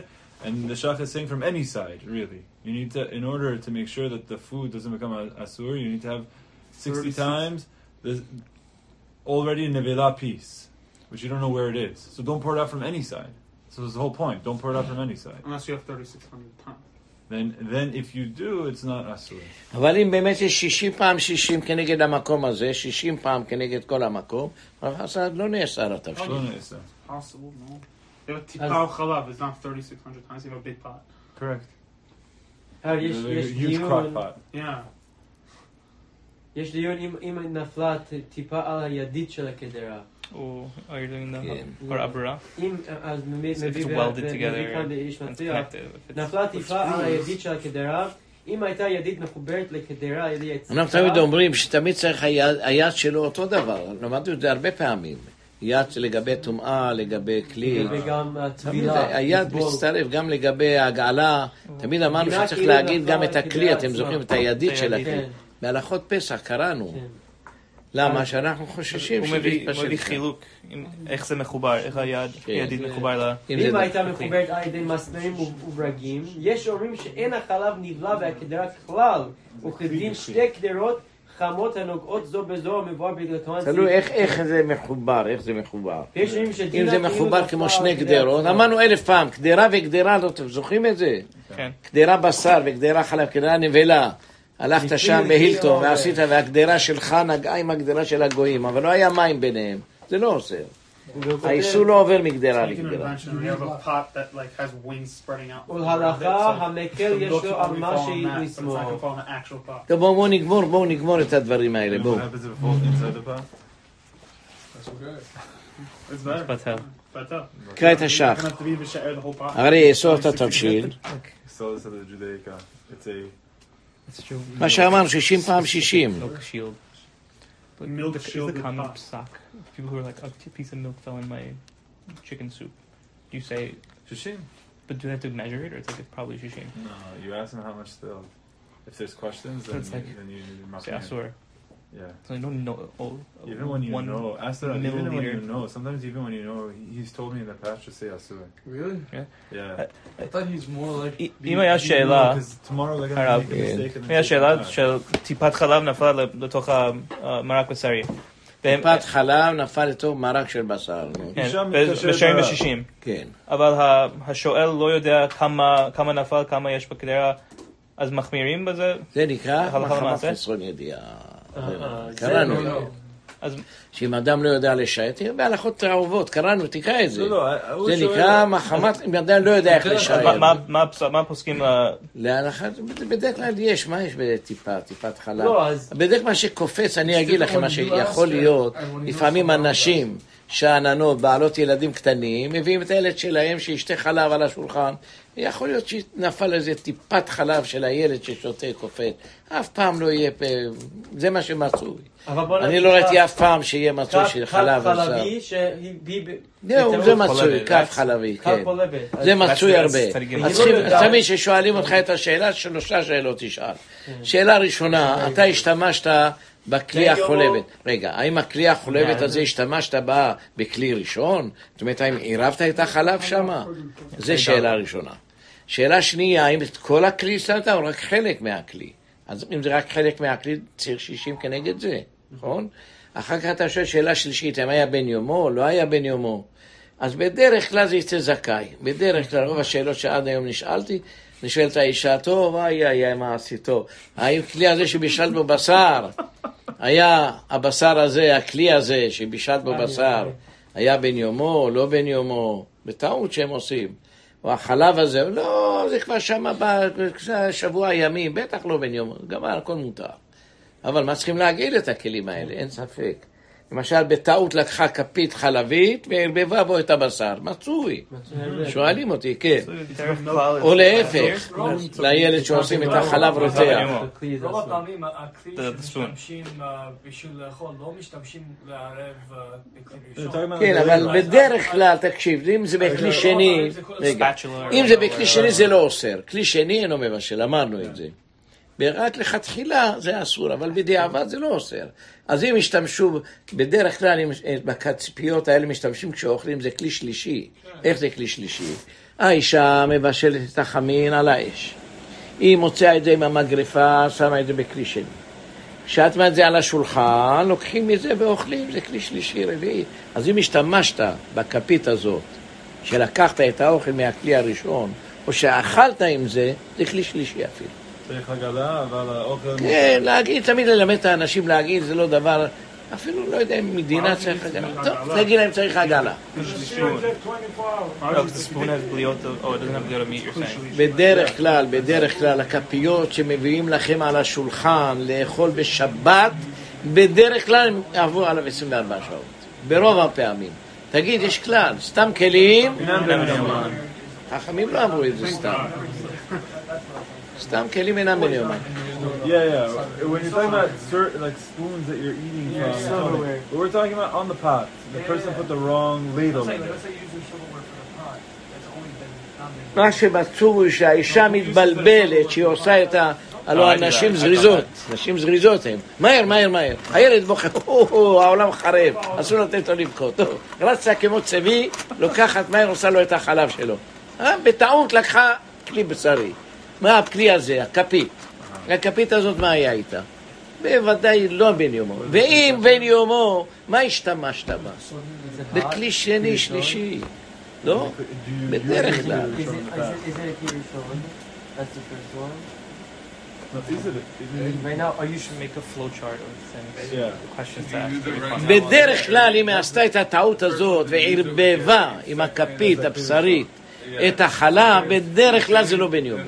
S7: And the Shach is saying from any side, really. You need to, in order to make sure that the food doesn't become a asur, you need to have sixty times the already nevela piece, which you don't know where it is. So don't pour it out from any side. So that's the whole point. Don't pour it out from any side.
S6: Unless you have thirty-six hundred times.
S7: Then, then if you do, it's not asur.
S3: אבל אם באמת יש שישים פעם שישים כנגד המקום הזה, שישים פעם כנגד כל המקום, אז לא נאסר התבשיל.
S7: לא נאסר.
S6: Possible, no. You have a tipah chalav, it's not thirty-six hundred times, you have a big pot.
S7: Correct.
S4: יש
S7: huge crock pot.
S6: Yeah.
S4: יש דיון אם נפלה טיפה על הידית של הקדרה.
S5: Oh, are you doing the or abra?
S4: אם אז מביא
S5: welded together
S4: כאן איש מציע, נפלה טיפה על הידית של הקדרה, אם הייתה ידית מחוברת לקדרה, ידית יצאה.
S3: אנחנו תמיד אומרים שתמיד צריך היד שלו אותו דבר, למדנו את זה הרבה פעמים. יד לגבי טומאה, לגבי כלי.
S4: וגם הטבילה.
S3: היד מצטרף גם לגבי הגעלה. תמיד אמרנו שצריך להגיד גם את הכלי, אתם זוכרים את הידית של הכלי. בהלכות פסח קראנו. למה? שאנחנו חוששים
S5: שהוא מביא חילוק, איך זה מחובר, איך היד, הידית מחובר לה.
S4: אם הייתה מחוברת על ידי מסמרים וברגים, יש אומרים שאין החלב נבלע והקדרה כלל, וכדין שתי קדרות חמות הנוגעות זו בזו המבואר בגלתון.
S3: תלוי איך זה מחובר, איך זה מחובר. אם זה מחובר כמו שני קדרות, אמרנו אלף פעם, קדרה וקדרה, לא זוכרים את זה? קדרה בשר וקדרה חלב, קדרה נבלה. הלכת שם בהילטון ועשית, והקדרה שלך נגעה עם הקדרה של הגויים, אבל לא היה מים ביניהם, זה לא עושה. האיסור לא עובר מגדרה לגדרה.
S4: ולהלכה המקל יש לו על מה שהיא לסמוך.
S3: טוב, בואו נגמור, בואו נגמור את הדברים האלה, בואו. קרא את השח. הרי יסוד את התבשיל. מה שאמרנו, שישים פעם שישים.
S6: Milk shield.
S5: Is the common psak? People who are like, a piece of milk fell in my chicken soup. Do you say
S7: shishim?
S5: But do they have to measure it, or it's like it's probably shishim?
S7: No, you ask them how much still. If there's questions, then,
S5: so like,
S7: then you
S5: say asur.
S7: Yeah.
S5: So I don't know. Oh,
S7: even when you know, ask them. Even when you know, sometimes even when you know, he's told me in the past to say asur.
S9: Really?
S5: Yeah.
S7: Yeah.
S9: I, I thought he's more like.
S5: אם היה שאלה,
S7: tomorrow they're gonna make a mistake.
S5: אם היה שאלה של טיפת חלב נפלה לתוך המרק בשרי.
S3: טיפת חלב נפל לתוך מרק של בשר.
S5: משרים בשישים.
S3: כן.
S5: אבל השואל לא יודע כמה נפל, כמה יש בקדרה, אז מחמירים בזה?
S3: זה נקרא מחמת חסרון ידיעה. קראנו. שאם אדם לא יודע לשייט, בהלכות תערובות, קראנו, תקרא את זה. זה נקרא מחמת, אם אדם לא יודע איך לשייט.
S5: מה פוסקים?
S3: בדרך כלל יש, מה יש בטיפה, טיפת חלב? בדרך כלל שקופץ, אני אגיד לכם מה שיכול להיות, לפעמים אנשים שעננות, בעלות ילדים קטנים, מביאים את הילד שלהם שישתה חלב על השולחן, יכול להיות שנפל איזה טיפת חלב של הילד ששותה קופץ. אף פעם לא יהיה פה, זה מה שמצוי. אני לא ראיתי אף פעם שיהיה מצוי של חלב.
S4: כף חלבי שהיא...
S3: זהו, זה מצוי, כף חלבי, כן. זה מצוי הרבה. תמיד ששואלים אותך את השאלה, שלושה שאלות תשאל. שאלה ראשונה, אתה השתמשת בכלי החולבת. רגע, האם הכלי החולבת הזה השתמשת בה בכלי ראשון? זאת אומרת, האם עירבת את החלב שמה? זה שאלה ראשונה. שאלה שנייה, האם את כל הכלי שמת או רק חלק מהכלי? אז אם זה רק חלק מהכלי, צריך שישים כנגד זה, נכון? אחר כך אתה שואל שאלה שלישית, האם היה בן יומו או לא היה בן יומו? אז בדרך כלל זה יצא זכאי. בדרך כלל, רוב השאלות שעד היום נשאלתי, אני שואל את האישה, טוב, היה, היה, מה עשיתו? האם כלי הזה שבישלת בו בשר, היה הבשר הזה, הכלי הזה שבישלת בו בשר, היה בן יומו או לא בן יומו? בטעות שהם עושים. או החלב הזה, לא, זה כבר שמה בשבוע ימים, בטח לא בן יומו, גם הכל מותר. אבל מה צריכים להגיד את הכלים האלה? אין ספק. למשל, בטעות לקחה כפית חלבית והרבבה בו את הבשר. מצוי. שואלים אותי, כן. או להפך, לילד שעושים את החלב רותח.
S10: רוב הפעמים הכלי שמשתמשים בשביל לאכול, לא משתמשים לערב בכלי ראשון.
S3: כן, אבל בדרך כלל, תקשיב, אם זה בכלי שני, אם זה בכלי שני זה לא אוסר. כלי שני אינו מבשל, אמרנו את זה. רק לכתחילה זה אסור, אבל בדיעבד זה לא אוסר. אז אם השתמשו, בדרך כלל, בקצפיות האלה משתמשים כשאוכלים, זה כלי שלישי. איך זה כלי שלישי?
S2: האישה מבשלת את החמין על האש. היא מוציאה את זה עם המגרפה, שמה את זה בכלי שני. כשאת מעט זה על השולחן, לוקחים מזה ואוכלים, זה כלי שלישי רביעי. אז אם השתמשת בכפית הזאת, שלקחת את האוכל מהכלי הראשון, או שאכלת עם זה, זה כלי שלישי אפילו.
S7: צריך הגלה, אבל האוכל...
S2: כן, להגיד, תמיד ללמד את האנשים להגיד, זה לא דבר... אפילו לא יודע אם מדינה צריך הגלה. טוב, להגיד להם צריך הגלה. בדרך כלל, בדרך כלל, הכפיות שמביאים לכם על השולחן לאכול בשבת, בדרך כלל הם יעברו עליו עשרים וארבע שעות. ברוב הפעמים. תגיד, יש כלל, סתם כלים... חכמים לא אמרו את זה סתם. סתם כלים אינם בני יומן.
S7: Yeah, yeah. When you're talking about certain, like spoons that you're eating from, but we're talking about on the pot. The person put the wrong ladle in there.
S2: מה שבצור הוא שהאישה מתבלבלת שהיא עושה את ה... הלוא הנשים זריזות, נשים זריזות הן. מהר, מהר, מהר. הילד בוחר, העולם חרב, אסור לתת לו לבכות. רצה כמו צבי, לוקחת מהר, עושה לו את החלב שלו. בטעות לקחה כלי בשרי. מה הכלי הזה? הכפית. הכפית הזאת מה היה איתה? בוודאי לא בן יומו. ואם בן יומו, מה השתמשת בה? בכלי שני, שלישי. לא? בדרך כלל. בדרך כלל אם עשתה את הטעות הזאת וערבבה עם הכפית הבשרית את החלב, בדרך כלל זה לא בן יומו.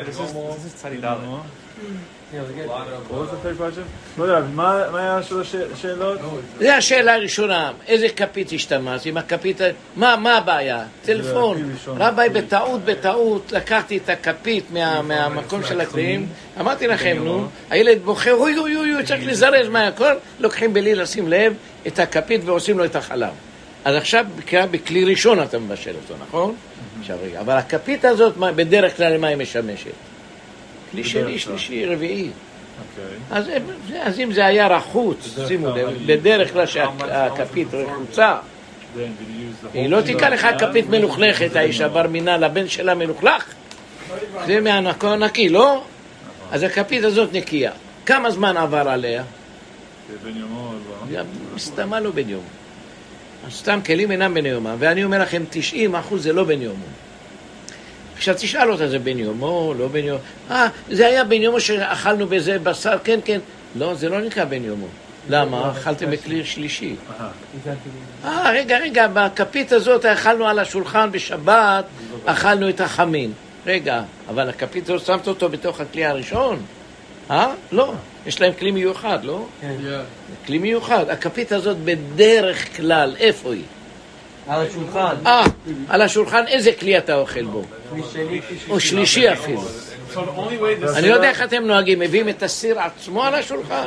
S7: מה היה השאלות?
S2: זה השאלה הראשונה, איזה כפית השתמש? עם הכפית, מה הבעיה? טלפון. רבי, בטעות, בטעות, לקחתי את הכפית מהמקום של הכלים, אמרתי לכם, נו, הילד בוחר, אוי אוי אוי, צריך לזרז מהכל, לוקחים בלי לשים לב את הכפית ועושים לו את החלב. אז עכשיו בכלי ראשון אתה מבשל אותו, נכון? אבל הכפית הזאת בדרך כלל למה היא משמשת? כלי שני, שלישי, רביעי. אז אם זה היה רחוץ, שימו לב, בדרך כלל שהכפית רחוצה, היא לא תיקח לך כפית מלוכלכת, האישה בר מינה לבן שלה מלוכלך, זה מהנקו נקי, לא? אז הכפית הזאת נקייה. כמה זמן עבר עליה?
S7: בן יומו, לא?
S2: מסתמה לא בן יומו. סתם כלים אינם בן יומו, ואני אומר לכם, תשעים אחוז זה לא בן יומו. עכשיו תשאל אותה, זה בן יומו, לא בן יומו. אה, זה היה בן יומו שאכלנו בזה בשר, כן, כן. לא, זה לא נקרא בן יומו. למה? אכלתם בכלי שלישי. אה, רגע, רגע, בכפית הזאת אכלנו על השולחן בשבת, אכלנו את החמין. רגע, אבל הכפית הזאת שמת אותו בתוך הכלי הראשון? אה? לא. יש להם כלי מיוחד, לא? כן. כלי מיוחד. הכפית הזאת בדרך כלל, איפה היא?
S4: על השולחן.
S2: אה, על השולחן איזה כלי אתה אוכל בו? או שלישי אפילו. אני לא יודע איך אתם נוהגים, מביאים את הסיר עצמו על השולחן?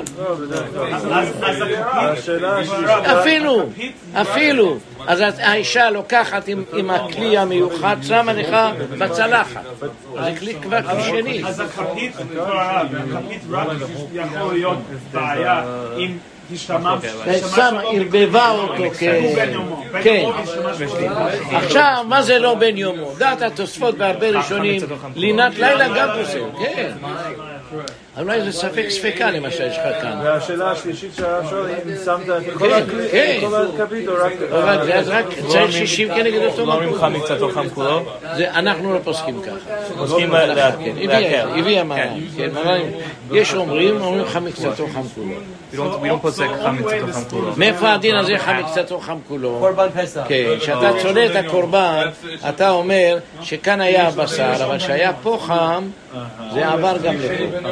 S2: אפילו, אפילו. אז האישה לוקחת עם הכלי המיוחד, שמה לך בצלחת. זה כלי כבר כלי שני.
S1: אז הכפית הכפית רק יכול להיות בעיה אם
S2: שם ערבבה אותו, כן. עכשיו, מה זה לא בן יומו? דעת התוספות בהרבה ראשונים, לינת לילה גם פוסל, כן. אולי זה ספק ספקה למשל יש לך כאן.
S7: והשאלה השלישית שהשאלה, אם שמת את כל הכפית או רק...
S2: אז רק צריך שישים כנגד אותו
S5: לא אומרים חם קצת או חם כולו?
S2: אנחנו לא פוסקים ככה.
S5: פוסקים להקל.
S2: הביאה מען. יש אומרים, אומרים חם קצת או חם כולו.
S5: We don't פוסק חם קצת או חם כולו.
S2: מאיפה הדין הזה חם קצת או חם כולו?
S4: קורבן פסח.
S2: כן, כשאתה צולה את הקורבן, אתה אומר שכאן היה הבשר, אבל שהיה פה חם, זה עבר גם לפה.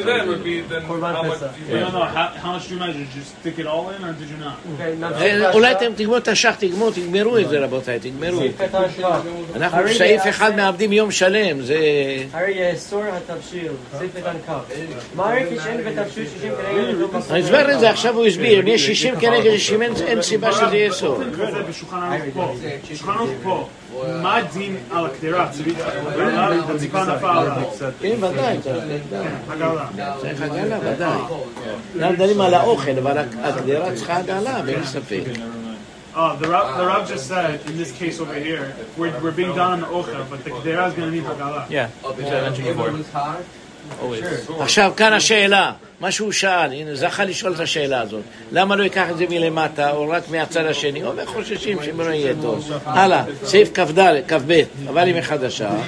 S2: אולי אתם תגמרו את השח, תגמרו, תגמרו את זה רבותיי, תגמרו. אנחנו סעיף אחד מעבדים יום שלם, זה...
S4: הרי יאסור התבשיל, סעיף קטן כ'. מה הרי כשאין בתבשיל שישים כנגד אותו בשר?
S2: אני אסבר את זה, עכשיו הוא הסביר, אם יש שישים כנגד שישים אין סיבה שזה יאסור.
S1: בשולחן ערוך פה, מה הדין על הקדירה? הציפה נפל עליו.
S2: כן, ודאי. צריך הגלה, ודאי. גם דנים על האוכל, אבל הקדירה צריכה הגלה, אין ספק.
S6: Uh, the Rav, the Rav just said in this case over here, we're, we're being done on the Ocha, but the Kedera is going to need Hagala.
S5: Yeah, which I mentioned before. Always.
S2: עכשיו כאן השאלה, מה שהוא שאל, הנה זכה לשאול את השאלה הזאת, למה לא ייקח את זה מלמטה או רק מהצד השני, או בחוששים שלא יהיה טוב. הלאה, סעיף כ"ד, כ"ב, אבל היא מחדשה.
S6: It's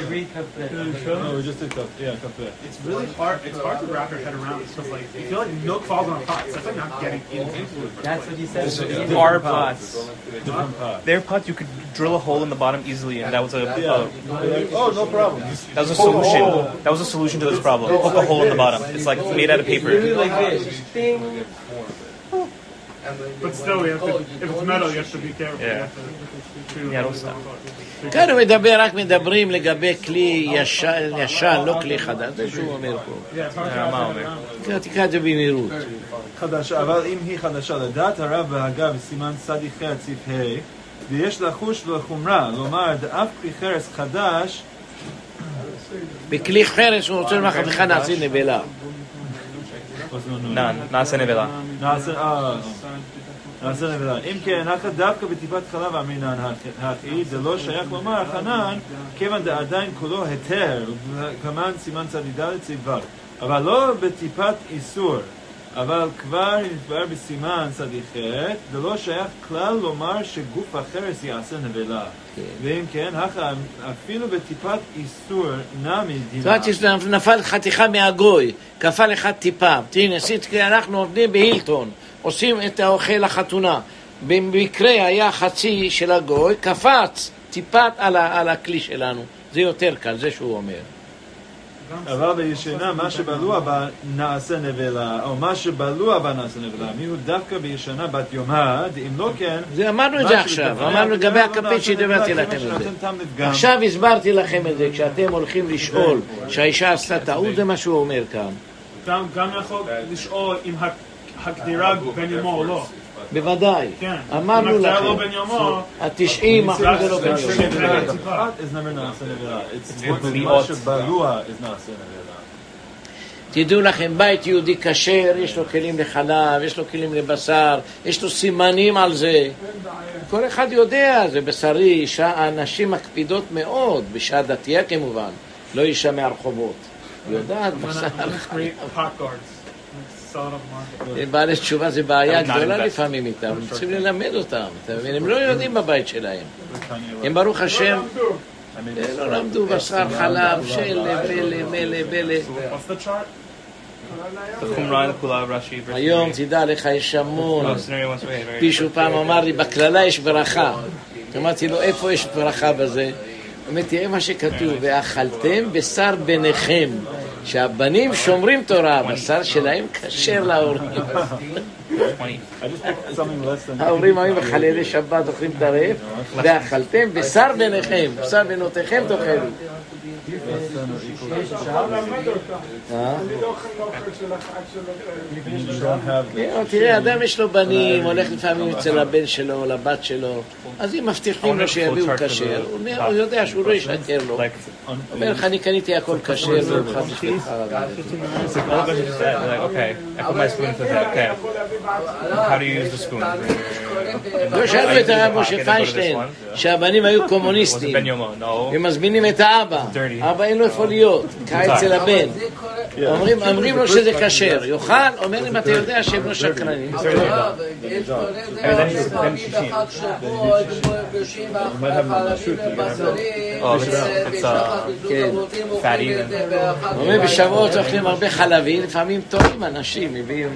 S6: really hard, it's hard to wrap your head around it, because like, you feel like milk falls on a pot, it's like not getting into it.
S4: That's what he said.
S5: Our pots, their pots, you could drill a hole in the bottom easily, and that was a, a
S7: oh, no problem.
S5: that was a solution. That was a solution to this problem. Poke a hole in the bottom. It's like made out of paper.
S6: But still, you have to, if it's metal, you have to be careful.
S5: Yeah.
S6: You have to,
S5: Yeah, don't stop.
S2: כאן הוא מדבר, רק מדברים לגבי כלי ישן, ישן, לא כלי חדש, זה שהוא אומר פה.
S5: מה אומר?
S2: תקרא את זה במהירות.
S7: חדשה, אבל אם היא חדשה, לדעת הרב בהגה בסימן צדיק ח' ציף ה' ויש לחוש ולחומרה, לומר, דאף כלי חרס חדש
S2: בכלי חרס הוא רוצה לומר לך נעשה נבלה.
S5: נעשה נבלה.
S7: נעשה נבלה. אם כן, הכא דווקא בטיפת חלב אמרינן הכי, זה לא שייך לומר חנן, כיוון דעדיין כולו היתר, כמן סימן צדיק ד' ציף ו', אבל לא בטיפת איסור. אבל כבר נתבהר בסימן צדיק ח', זה לא שייך כלל לומר שגוף החרס יעשה נבלה. ואם כן, אפילו בטיפת איסור נמי דינה. זאת אומרת,
S2: נפל חתיכה מהגוי, כפה לך טיפה. תראי, נסית, אנחנו עובדים בהילטון, עושים את האוכל לחתונה. במקרה היה חצי של הגוי, קפץ טיפת על הכלי שלנו. זה יותר קל, זה שהוא אומר.
S7: אבל בישנה, מה שבלוע בה נעשה נבלה, או מה שבלוע בה נעשה נבלה, מי הוא דווקא בישנה בת יומד, אם לא כן...
S2: זה אמרנו את זה עכשיו, אמרנו לגבי הכפית שדיברתי לכם את זה. עכשיו הסברתי לכם את זה, כשאתם הולכים לשאול שהאישה עשתה טעות, זה מה שהוא אומר כאן.
S6: גם יכול לשאול אם הקדירה בן יומו או לא.
S2: בוודאי, אמרנו לכם, התשעים אחוז זה לא בן יומו. תדעו לכם, בית יהודי כשר, יש לו כלים לחלב, יש לו כלים לבשר, יש לו סימנים על זה. כל אחד יודע, זה בשרי, אישה, הנשים מקפידות מאוד, בשעה דתייה כמובן, לא אישה מהרחובות. יודעת בשר. בעלי תשובה זה בעיה גדולה לפעמים איתם, הם צריכים ללמד אותם, הם לא יודעים בבית שלהם. הם ברוך השם לא למדו בשר חלב של בלה מלה בלה. היום תדע לך יש המון. מישהו פעם אמר לי בכללה יש ברכה, אמרתי לו איפה יש ברכה בזה? אמרתי תראה מה שכתוב, ואכלתם בשר בניכם, שהבנים שומרים תורה, הבשר שלהם כשר להורים. ההורים היו בחללי שבת אוכלים טרף, ואכלתם בשר בניכם, בשר בנותיכם תאכלו. תראה, אדם יש לו בנים, הולך לפעמים אצל הבן שלו או לבת שלו, אז אם מבטיחים לו שיביאו כשר, הוא יודע שהוא לא ישקר לו. אומר לך, אני קניתי הכל כשר ואוכל בשבילך.
S5: Okay, I put my spoon into that. Okay. How do you use the spoon?
S2: לא שאלו את הרב משה פיינשטיין שהבנים היו קומוניסטים, הם מזמינים את האבא, אבא אין לו איפה להיות, קעה אצל הבן, אומרים לו שזה כשר, יאכל, אומר אם אתה יודע שהם לא שקרנים. אומר בשבועות אוכלים הרבה חלבי, לפעמים טועים אנשים, מביאים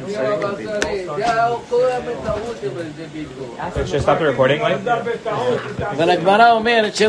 S5: Should I stop the recording?
S2: אבל הגמרא אומרת